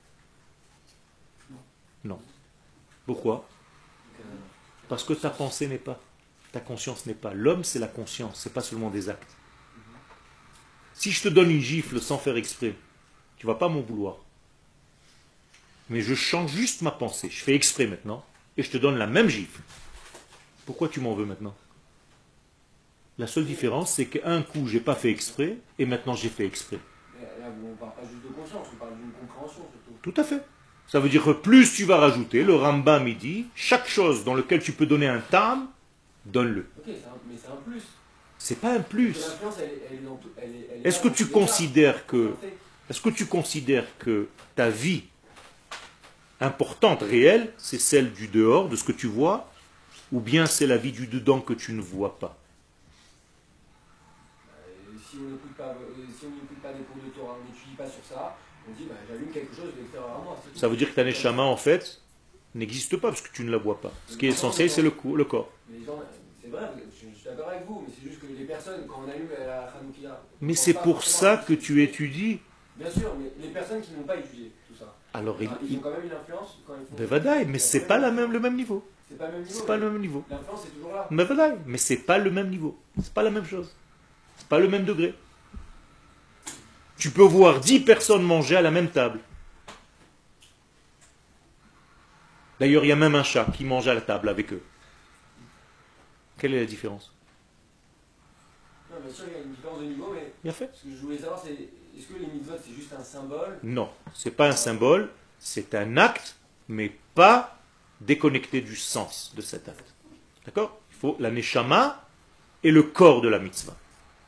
Non. Pourquoi? Parce que ta pensée n'est pas, ta conscience n'est pas. L'homme, c'est la conscience, c'est pas seulement des actes. Si je te donne une gifle sans faire exprès, tu vas pas m'en vouloir. Mais je change juste ma pensée. Je fais exprès maintenant et je te donne la même gifle. Pourquoi tu m'en veux maintenant? La seule différence, c'est qu'un coup, j'ai pas fait exprès et maintenant j'ai fait exprès. mais Là, on ne parle pas juste de conscience, on parle d'une compréhension surtout. Tout à fait. Ça veut dire que plus tu vas rajouter, le Rambam il dit, chaque chose dans laquelle tu peux donner un tam, donne-le. Ok, c'est un- mais c'est un plus. C'est pas un plus. Parce que l'influence, elle, est- elle est dans tout. elle est- elle est Est-ce là que dans tu tous les cas. considères que, Santé. est-ce que tu considères que ta vie importante, réelle, c'est celle du dehors, de ce que tu vois, ou bien c'est la vie du dedans que tu ne vois pas? Euh, Si on n'écoute pas, euh, si on n'écoute pas des cours de Torah, on n'étudie pas sur ça, on dit bah, j'allume quelque chose de l'extérieur à moi. c'est tout. Ça veut dire que ta neshama, en fait, n'existe pas parce que tu ne la vois pas. Ce qui est essentiel, c'est le, cou- le corps. Mais les gens, c'est vrai, je, je suis d'accord avec vous, mais c'est juste que les personnes, quand on allume la Hanoukia. Mais c'est pour ça que tu étudies. Bien sûr, mais les personnes qui n'ont pas étudié tout ça, Alors, il, ah, ils il- ont quand même une influence quand ils font. Bevadaï, mais c'est pas la même, le même niveau. C'est pas le même niveau. C'est pas mais le même niveau. L'influence est toujours là. Bevadaï, mais c'est pas le même niveau. C'est pas la même chose. C'est pas le même degré. Tu peux voir dix personnes manger à la même table. D'ailleurs, il y a même un chat qui mange à la table avec eux. Quelle est la différence? Non, bien sûr, il y a une différence de niveau, mais Bien fait. ce que je voulais savoir, c'est est-ce que les mitzvot, c'est juste un symbole? Non, c'est pas un symbole, C'est un acte, mais pas déconnecté du sens de cet acte. D'accord? Il faut la neshama et le corps de la mitzvah.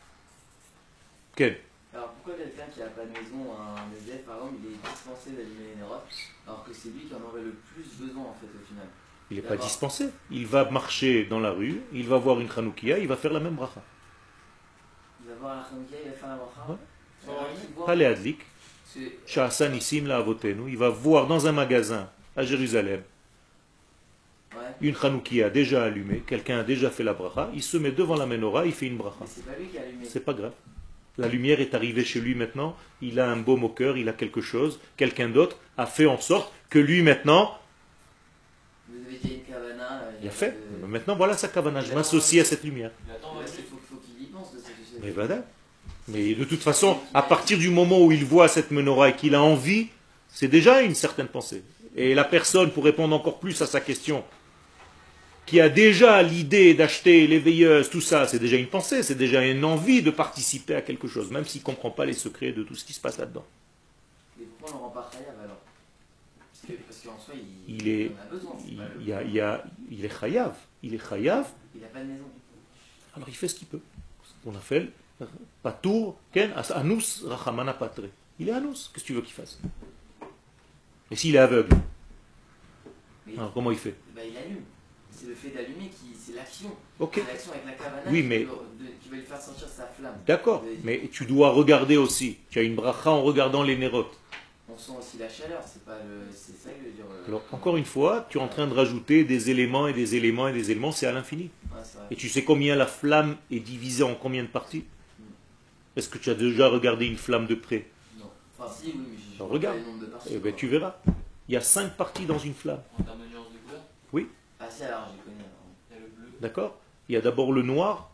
Quel? Alors pourquoi quelqu'un qui n'a pas de maison, un S D F par exemple, il est dispensé d'allumer les nérotes, alors que c'est lui qui en aurait le plus besoin en fait au final? Il n'est pas dispensé. Il va marcher dans la rue, il va voir une chanoukia, il va faire la même bracha. Il va voir la chanoukia, il va faire la bracha. Ouais. Alors, il voit- Palais Adlik, c'est- Sha'asan Issim la Avotenu, il va voir dans un magasin à Jérusalem Ouais. une chanoukia déjà allumée, quelqu'un a déjà fait la bracha, il se met devant la menorah, il fait une bracha. Mais c'est pas lui qui a allumé. C'est pas grave. La lumière est arrivée chez lui maintenant, il a un baume au cœur, il a quelque chose, quelqu'un d'autre a fait en sorte que lui maintenant, Vous avez déjà une kavana. euh, il a fait. de- Maintenant voilà sa kavana, je m'associe à cette lumière. Il attend, Ouais, vas-y. il faut, faut qu'il y pense de cette de Mais voilà. Mais de toute façon, à partir du moment où il voit cette menorah et qu'il a envie, c'est déjà une certaine pensée. Et la personne, pour répondre encore plus à sa question, qui a déjà l'idée d'acheter les veilleuses, tout ça, c'est déjà une pensée, c'est déjà une envie de participer à quelque chose, même s'il ne comprend pas les secrets de tout ce qui se passe là-dedans. Mais pourquoi on ne le rend pas chayav alors? Parce que- Parce qu'en soi, il, Il est, en a besoin. c'est il, pas le- il y a- il y a- il est chayav, il est chayav, Il n'a pas de maison. alors il fait ce qu'il peut. Ce qu'on appelle patour, ken, as- anus rachamana patre. Il est anus, qu'est-ce que tu veux qu'il fasse? Et s'il est aveugle, Mais alors comment il fait? bah, il allume. C'est le fait d'allumer qui. C'est l'action. Ok, C'est l'action avec la kavana Oui, qui, mais- peut- de- qui va lui faire sortir sa flamme. d'accord, De- mais tu dois regarder aussi. Tu as une bracha en regardant les nérotes. On sent aussi la chaleur, c'est pas le. C'est ça que je veux dire. euh, Alors encore une fois, tu es en train de rajouter des éléments et des éléments et des éléments, c'est à l'infini. Ouais, c'est vrai. Et tu sais combien la flamme est divisée en combien de parties? Est-ce que tu as déjà regardé une flamme de près? Non. Enfin, si, oui, mais je Alors, vois regarde. pas les nombres de parties, Eh ben, quoi. tu verras. Il y a cinq parties dans une flamme. En termes de nuances de couleur, Ah, si, alors, j'ai connu. alors. il y a le bleu. D'accord? Il y a d'abord le noir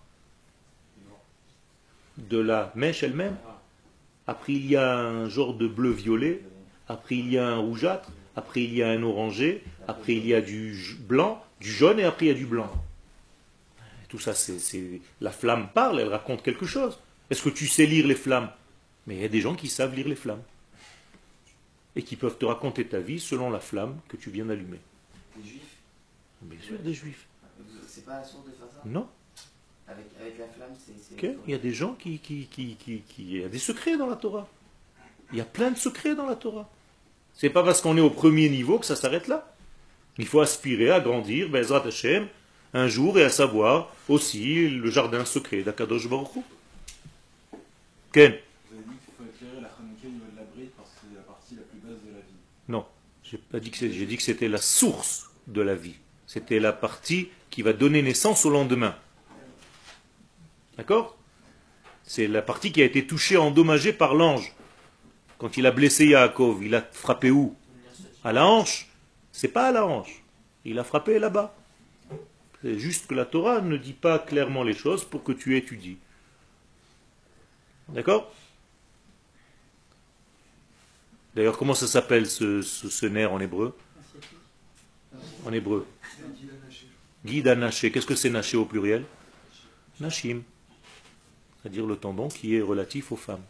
de la mèche elle-même. Après, il y a un genre de bleu-violet. Après, il y a un rougeâtre. Après, il y a un orangé. Après, il y a du j- blanc, du jaune, et après, il y a du blanc. Tout ça, c'est, c'est- la flamme parle, elle raconte quelque chose. Est-ce que tu sais lire les flammes? Mais il y a des gens qui savent lire les flammes. Et qui peuvent te raconter ta vie selon la flamme que tu viens d'allumer. Les juifs, Bien sûr, des juifs. c'est pas sourd de faire ça? Non. Avec, avec la flamme, c'est. c'est- Ok. Il y a des gens qui, qui, qui, qui, qui- Il y a des secrets dans la Torah. Il y a plein de secrets dans la Torah. C'est pas parce qu'on est au premier niveau que ça s'arrête là. Il faut aspirer à grandir, Bezrat Hashem, un jour, et à savoir aussi le jardin secret d'Akadosh Baruch Hu. Ken? Vous avez dit qu'il faut éclairer la Hanouka au niveau de la bride parce que c'est la partie la plus basse de la vie. Non, j'ai pas dit que c'est- j'ai dit que c'était la source de la vie. C'était la partie qui va donner naissance au lendemain. D'accord? C'est la partie qui a été touchée, endommagée par l'ange. Quand il a blessé Yaakov, il a frappé où? À la hanche. C'est pas à la hanche. Il a frappé là-bas. C'est juste que la Torah ne dit pas clairement les choses pour que tu étudies. D'accord? D'ailleurs, comment ça s'appelle ce, ce, ce nerf en hébreu? En hébreu. Guide à naché. Qu'est-ce que c'est naché au pluriel? Nashim. C'est-à-dire le tendon qui est relatif aux femmes.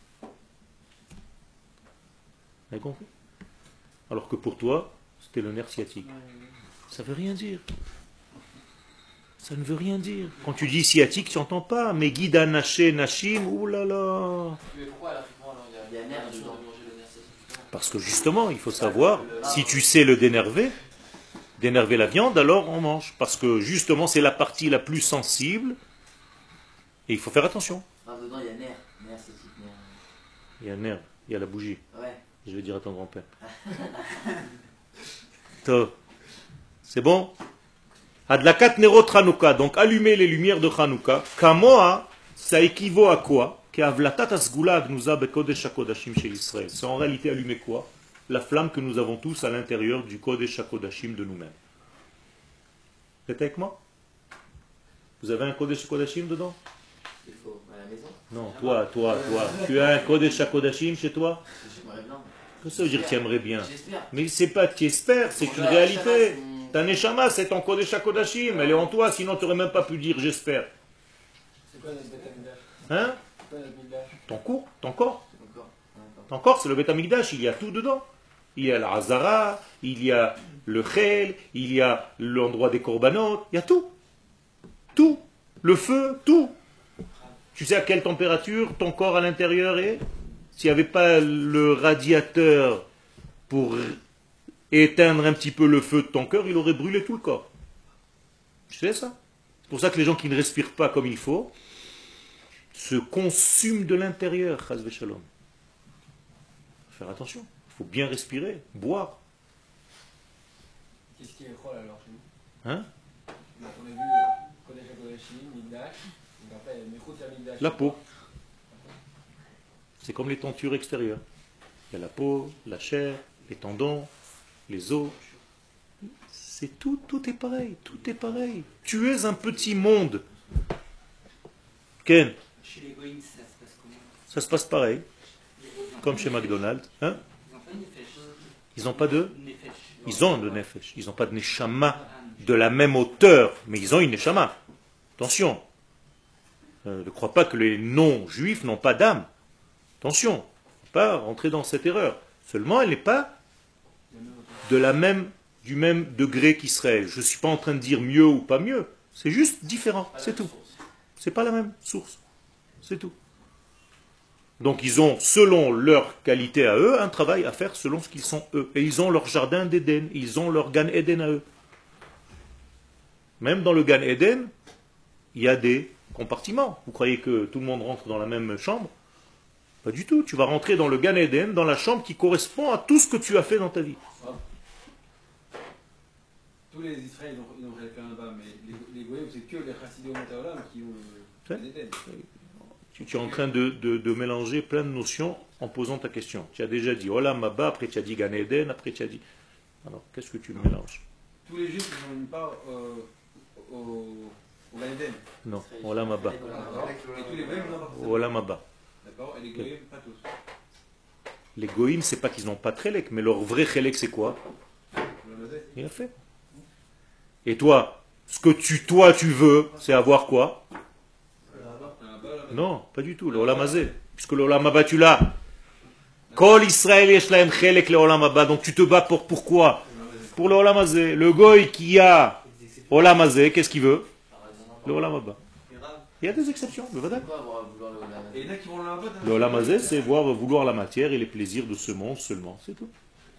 Vous avez compris? Alors que pour toi, c'était le nerf sciatique. Ça ne veut rien dire. Ça ne veut rien dire. Quand tu dis sciatique, tu n'entends pas. Mais guide à naché, nashim, oulala. Mais pourquoi à l'Afrique alors il y a, Il y a nerf l'interdiction dedans. de manger le nerf sciatique? Parce que justement, il faut savoir, si tu sais le dénerver, d'énerver la viande, alors on mange. Parce que justement, c'est la partie la plus sensible. Et il faut faire attention. Ah, dedans, il y a nerf. Nerf, c'est type nerf. Il y a un nerf, il y a la bougie. Ouais. Je vais dire à ton grand-père. Tov. C'est bon? Adlakat nerot Hanouka, donc allumer les lumières de Hanouka. Kamoa, ça équivaut à quoi? Ke'avlatat asgula agnuza bekodesh hakodashim chez Israël. C'est en réalité allumer quoi? La flamme que nous avons tous à l'intérieur du kodesh hakodashim de nous-mêmes. Vous êtes avec moi? Vous avez un kodesh hakodashim dedans? Il faut. À la maison? Non, toi, toi, toi. Tu as un kodesh hakodashim chez toi? J'aimerais bien. Qu'est-ce que ça veut dire que tu aimerais bien? J'espère. Mais c'est pas que tu espères, c'est une Ouais, réalité. Shabbat, c'est- Ta neshama, c'est ton kodesh hakodashim, elle est en toi, sinon tu n'aurais même pas pu dire j'espère. C'est quoi notre bête amidash? Hein? C'est quoi notre midrash? Ton corps, ton corps, Encore. D'accord. ton corps, c'est le Beth Amikdash, il y a tout dedans. Il y a la Hazara, il y a le Khel, il y a l'endroit des Korbanot, il y a tout. Tout. Le feu, tout. Tu sais à quelle température ton corps à l'intérieur est? S'il n'y avait pas le radiateur pour éteindre un petit peu le feu de ton cœur, il aurait brûlé tout le corps. Tu sais ça? C'est pour ça que les gens qui ne respirent pas comme il faut se consument de l'intérieur. Chas v'shalom. Faire attention. Il faut bien respirer, boire. Qu'est-ce qui est Chol alors chez nous? Hein? Donc on a vu Kodesh HaKodeshim, Migdash, donc après Mechut HaMikdash. La peau. C'est comme les tentures extérieures. Il y a la peau, la chair, les tendons, les os. C'est tout, tout est pareil, tout est pareil. Tu es un petit monde. Ken, Chez les goïms, ça se passe comment? ça se passe pareil, comme chez McDonald's. Hein? Ils n'ont pas une nefesh. Ils n'ont pas de... Nefesh. Ils ont le nefesh. Ils n'ont pas de neshama de la même hauteur, mais ils ont une neshama. Attention. Euh, ne crois pas que les non-juifs n'ont pas d'âme. Attention. Faut pas rentrer dans cette erreur. Seulement, elle n'est pas de la même, du même degré qu'Israël. Je ne suis pas en train de dire mieux ou pas mieux. C'est juste différent. C'est tout. C'est pas la même source. C'est tout. Donc ils ont, selon leur qualité à eux, un travail à faire selon ce qu'ils sont eux. Et ils ont leur jardin d'Éden, ils ont leur Gan Eden à eux. Même dans le Gan Eden, il y a des compartiments. Vous croyez que tout le monde rentre dans la même chambre? Pas du tout. Tu vas rentrer dans le Gan Eden, dans la chambre qui correspond à tout ce que tu as fait dans ta vie. Tous les Israéliens ils ont fait là-bas, mais les, les Goïms, c'est que les Chassidés au Mataolam qui ont C'est le Eden. Tu, tu es en train de, de- de mélanger plein de notions en posant ta question. Tu as déjà dit Olam Abba, après tu as dit Gan Eden, après tu as dit... Alors, qu'est-ce que tu mélanges? Tous les Juifs, ils ont une part euh, au, au Gan Eden. Non, Olam Abba. D'accord. Et tous les Goïms, ils n'ont pas forcément. Olam Abba. D'accord. Et les Goïms, pas tous. Les goïms, c'est pas qu'ils n'ont pas de chélek, mais leur vrai chélek, c'est quoi? Le Mazet. Il a fait. Et toi, ce que tu, toi, tu veux, c'est avoir quoi? Là-bas, là-bas. Non, pas du tout, le Olam Hazé. Puisque le Olam Abba, tu l'as. Kol Israël yesh lahem chelek le Olam Abba. Donc tu te bats pour pourquoi? Pour le Olam Hazé. Le goy qui a Olam Hazé, qu'est-ce qu'il veut? Le Olam Abba. Il y a des exceptions, le Vada. Pourquoi avoir- vouloir le Olam Et il y en a qui vont là-bas. Le Olam Hazé, c'est voir, vouloir la matière et les plaisirs de ce monde seulement, c'est tout.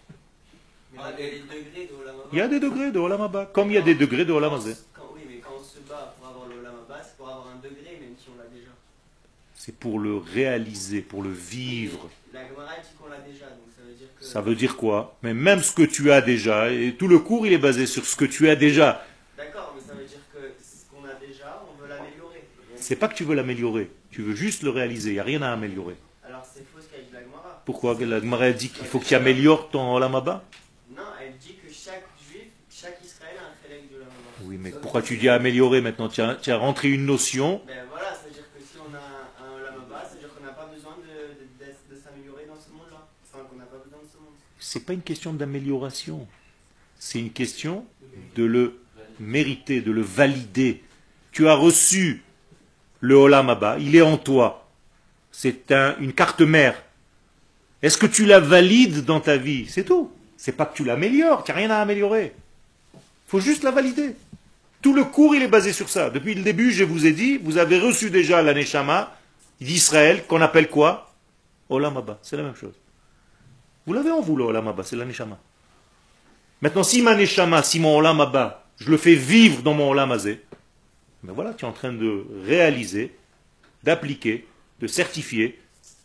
Mais là, il y a des degrés de Olam Abba. Il y a des degrés de Olam Abba, comme il y a des degrés de Olam Hazé. Quand- Oui, mais quand on se bat pour avoir le Olam Abba, c'est pour avoir un degré, même si on l'a déjà. C'est pour le réaliser, pour le vivre. La Gemara dit qu'on l'a déjà, donc ça veut dire que. Ça veut dire quoi? Mais même ce que tu as déjà, et tout le cours il est basé sur ce que tu as déjà. D'accord, mais ça veut dire que ce qu'on a déjà, on veut l'améliorer. C'est pas que tu veux l'améliorer, tu veux juste le réaliser, il n'y a rien à améliorer. Alors c'est faux ce qu'a dit la Gemara. Pourquoi? La Gemara dit qu'il faut que tu améliores ton Olam Abba? Non, elle dit que chaque juif, chaque Israël a un chélek de Olam Abba. Oui, mais pourquoi tu dis améliorer maintenant? Tu as, tu as rentré une notion, Ben voilà, ça veut dire que si on a un, un Olam Abba, ça veut dire qu'on n'a pas besoin de, de, de- de s'améliorer dans ce monde-là. Enfin, qu'on n'a pas besoin de ce monde. c'est pas une question d'amélioration, c'est une question de le mériter, de le valider. Tu as reçu le Olam Abba, il est en toi. C'est un- une carte mère. Est-ce que tu la valides dans ta vie? C'est tout. C'est pas que tu l'améliores, tu n'as rien à améliorer. Il faut juste la valider. Tout le cours, il est basé sur ça. Depuis le début, je vous ai dit, vous avez reçu déjà la Neshama d'Israël, qu'on appelle quoi? Olam Abba. C'est la même chose. Vous l'avez en vous, le Olam Abba, c'est la Neshama. Maintenant, si ma Neshama, si mon Olam Abba, je le fais vivre dans mon Olam Hazé, ben voilà, tu es en train de réaliser, d'appliquer, de certifier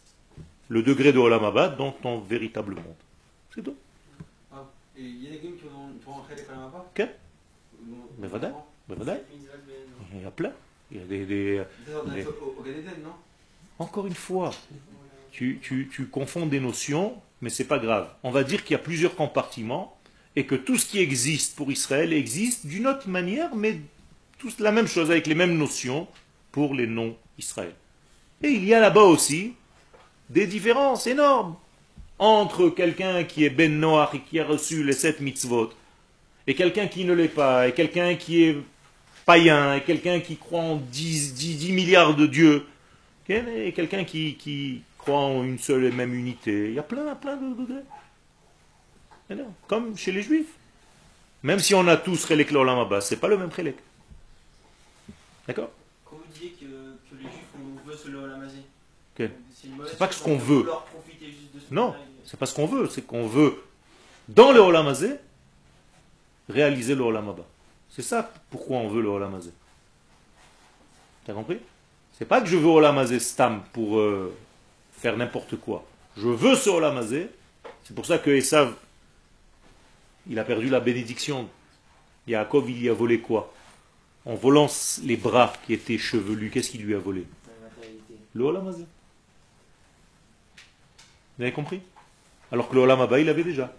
le degré de Olam Abba dans ton véritable monde. C'est tout. Ah, et il y a des Goïms qui vont qui vont rentrer les Olam Abba. Ok. Non, Mais voilà. non. Ben voilà, Cette mitzvah de Ben, non. il y a plein. Il y a des, des- Ça, on a Mais- fait au au Gan Eden, non? Encore une fois, tu, tu, tu confonds des notions, mais c'est pas grave. On va dire qu'il y a plusieurs compartiments et que tout ce qui existe pour Israël existe d'une autre manière, mais tous la même chose avec les mêmes notions pour les non-Israël. Et il y a là-bas aussi des différences énormes entre quelqu'un qui est Ben Noach et qui a reçu les sept mitzvot, et quelqu'un qui ne l'est pas, et quelqu'un qui est païen, et quelqu'un qui croit en dix, dix, dix milliards de dieux, et quelqu'un qui, qui croit en une seule et même unité. Il y a plein, plein de degrés. Mais non, comme chez les juifs. Même si on a tous Chelek l'Olam Haba, c'est pas le même Chelek. D'accord? Quand vous disiez que, que les juifs on veut se le lamaser, Ok. c'est une mauvaise C'est pas que chose, ce qu'on on veut. leur profiter juste de ce Non, moment-là et- c'est pas ce qu'on veut, c'est qu'on veut, dans le Olam Hazé, réaliser le Olam Haba. C'est ça pourquoi on veut le Olam Hazé. T'as compris? C'est pas que je veux Olam Hazé Stam pour euh, faire n'importe quoi. Je veux ce Olam Hazé. C'est pour ça que Esav, il a perdu la bénédiction. Yaakov, il y a volé quoi? En volant les bras qui étaient chevelus, qu'est-ce qu'il lui a volé? La matérialité. Le Olam Hazé. Vous avez compris? Alors que le Olam Haba, il avait déjà.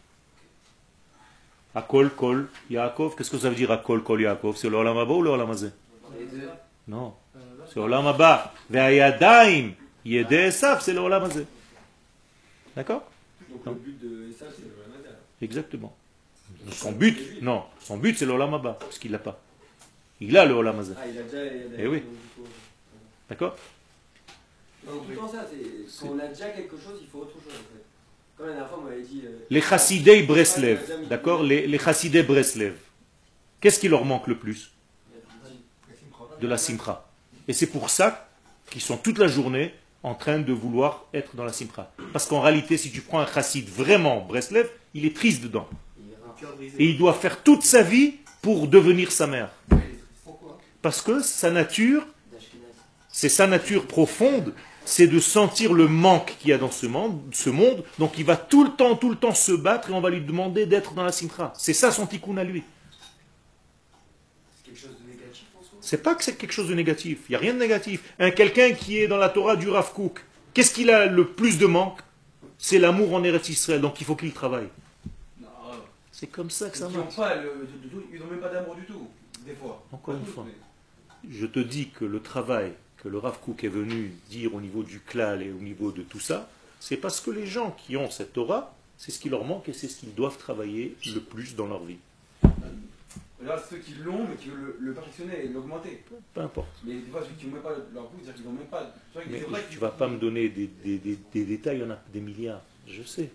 Akol, Kol, Yaakov. Qu'est-ce que ça veut dire Akol, Kol, Yaakov? C'est le Olam Haba ou le Olam Hazé? Les deux. Non. C'est Olam Haba. Ve'ayadaim, Yedé Esav, c'est le Olam Hazé. D'accord? Donc Non. le but de ça, c'est le Ramadan. Exactement. Son but, non. Son but, c'est le Olam Haba, parce qu'il l'a pas. Il a le Olam Hazé. Ah, il a déjà. il a- Eh oui. donc, du coup, D'accord? C'est tout le temps ça, c'est quand on a déjà quelque chose, il faut autre chose en fait. Comme la dernière fois, on m'avait dit. euh, Les Chassidei Breslev, d'accord? Les, les Chassidei Breslev. Qu'est-ce qui leur manque le plus? De la simcha. Et c'est pour ça qu'ils sont toute la journée en train de vouloir être dans la simcha. Parce qu'en réalité, si tu prends un chassid vraiment Breslev, il est triste dedans. Il ira. Cœur brisé. Et il doit faire toute sa vie pour devenir sa mère. Pourquoi? Parce que sa nature, D'Ashkenaz. c'est sa nature profonde, c'est de sentir le manque qu'il y a dans ce monde, ce monde. Donc il va tout le temps, tout le temps se battre et on va lui demander d'être dans la simcha. C'est ça son tikkun à lui. C'est quelque chose de négatif en soi. C'est pas que c'est quelque chose de négatif. Il n'y a rien de négatif. Un quelqu'un qui est dans la Torah du Rav Kook, qu'est-ce qu'il a le plus de manque? C'est l'amour en Eretz Israël. Donc il faut qu'il travaille. Non, C'est comme ça que ça ils n'ont marche. pas le- du tout- ils n'ont même pas d'amour du tout, des fois. Encore Pas une tous, fois. mais- Je te dis que le travail que le Rav Kook est venu dire au niveau du klal et au niveau de tout ça, c'est parce que les gens qui ont cette Torah, c'est ce qui leur manque et c'est ce qu'ils doivent travailler le plus dans leur vie. Là, ceux qui l'ont, mais qui veulent le, le perfectionner et l'augmenter. Peu importe. Mais des fois, ceux qui n'ont même pas leur goût, c'est-à-dire qu'ils n'ont même pas. C'est vrai que Mais c'est vrai que tu vas pas me donner des, des- des- des détails, il y en a des milliards. Je sais.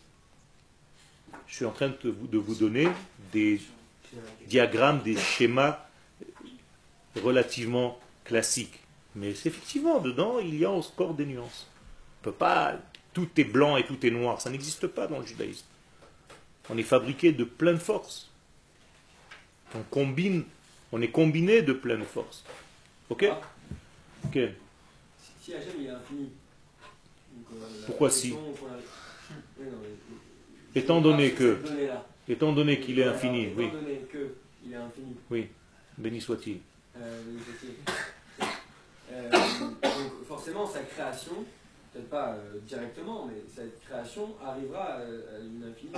Je suis en train de, te- de vous donner des diagrammes, des schémas relativement classiques. Mais c'est effectivement, dedans, il y a encore des nuances. On peut pas, tout est blanc et tout est noir. Ça n'existe pas dans le judaïsme. On est fabriqué de pleine force. On combine, on est combiné de pleine force. Ok? Ok. Si, si Hachem il est infini. Donc, euh, la Pourquoi perfection qu'on arrive- Oui, non, mais- Étant je donné sais pas que- cette donnée-là. Étant donné qu'il est Alors, infini, étant oui, donné que il est infini. oui, béni soit-il. Euh, oui, je sais. Euh, donc forcément, sa création, peut-être pas euh, directement, mais cette création arrivera à, à une infinie.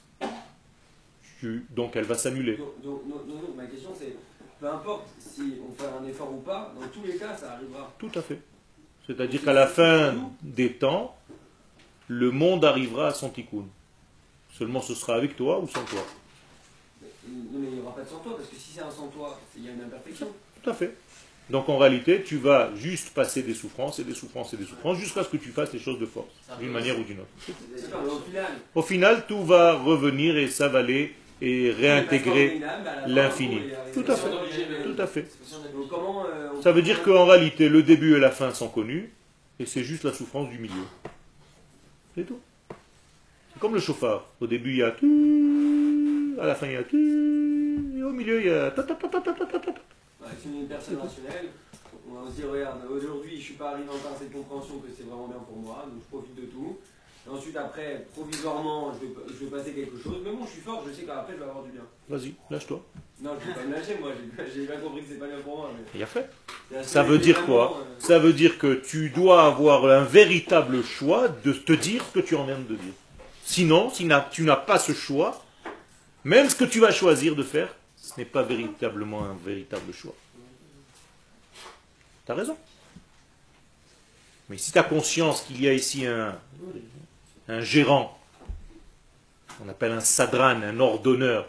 Tu- Donc elle va s'annuler. Donc, donc, non, non, non, ma question c'est, peu importe si on fait un effort ou pas, dans tous les cas, ça arrivera. Tout à fait. C'est-à-dire qu'à la fin des temps, le monde arrivera à son tikkun. Seulement ce sera avec toi ou sans toi. Mais, non, mais il n'y aura pas de sans toi, parce que si c'est un sans toi, il y a une imperfection. Tout à fait. Donc en réalité, tu vas juste passer des souffrances et des souffrances et des souffrances jusqu'à ce que tu fasses les choses de force, d'une manière ou d'une autre. D'accord, mais au final, Au final, tout va revenir et s'avaler et réintégrer l'infini. Tout à fait. Tout à fait. Donc, comment, euh, on Ça veut peut- dire qu'en réalité, le début et la fin sont connus, et c'est juste la souffrance du milieu. C'est tout. C'est comme le chauffard. Au début, il y a tu, à la fin, il y a tu, et au milieu, il y a ta ta ta ta ta ta ta ta. Ouais, si on est une personne rationnelle, on va se dire, regarde, aujourd'hui, je suis pas arrivé encore à cette compréhension que c'est vraiment bien pour moi, donc je profite de tout. Et ensuite, après, provisoirement, je vais, je vais passer quelque chose. Mais bon, je suis fort, je sais qu'après, je vais avoir du bien. Vas-y, lâche-toi. Non, je ne vais pas me lâcher, moi, j'ai j'ai bien compris que c'est pas bien pour moi. Mais... Il y a fait. c'est la Ça seule veut dire vraiment, quoi euh, Ça veut dire que tu dois avoir un véritable choix de te dire ce que tu en viens de dire. Sinon, si na- tu n'as pas ce choix, même ce que tu vas choisir de faire, ce n'est pas véritablement un véritable choix. Tu as raison. Mais si tu as conscience qu'il y a ici un, un gérant, on appelle un sadran, un ordonneur,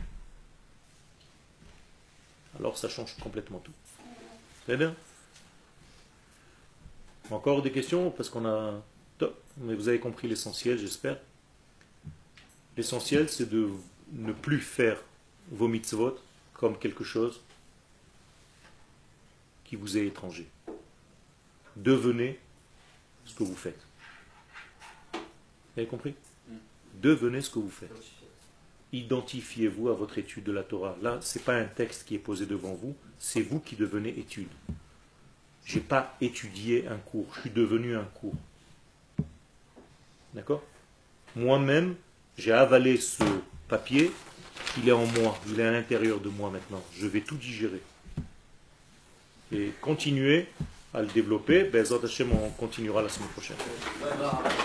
alors ça change complètement tout. Très bien. Encore des questions parce qu'on a... Top. Mais vous avez compris l'essentiel, j'espère. L'essentiel, c'est de ne plus faire vos mitzvot comme quelque chose qui vous est étranger. Devenez ce que vous faites. Vous avez compris? Devenez ce que vous faites. Identifiez-vous à votre étude de la Torah. Là, ce n'est pas un texte qui est posé devant vous, c'est vous qui devenez étude. Je n'ai pas étudié un cours, je suis devenu un cours. D'accord? Moi-même, j'ai avalé ce papier, il est en moi, il est à l'intérieur de moi maintenant. Je vais tout digérer. Et continuer à le développer. Bezrat Hashem, on continuera la semaine prochaine.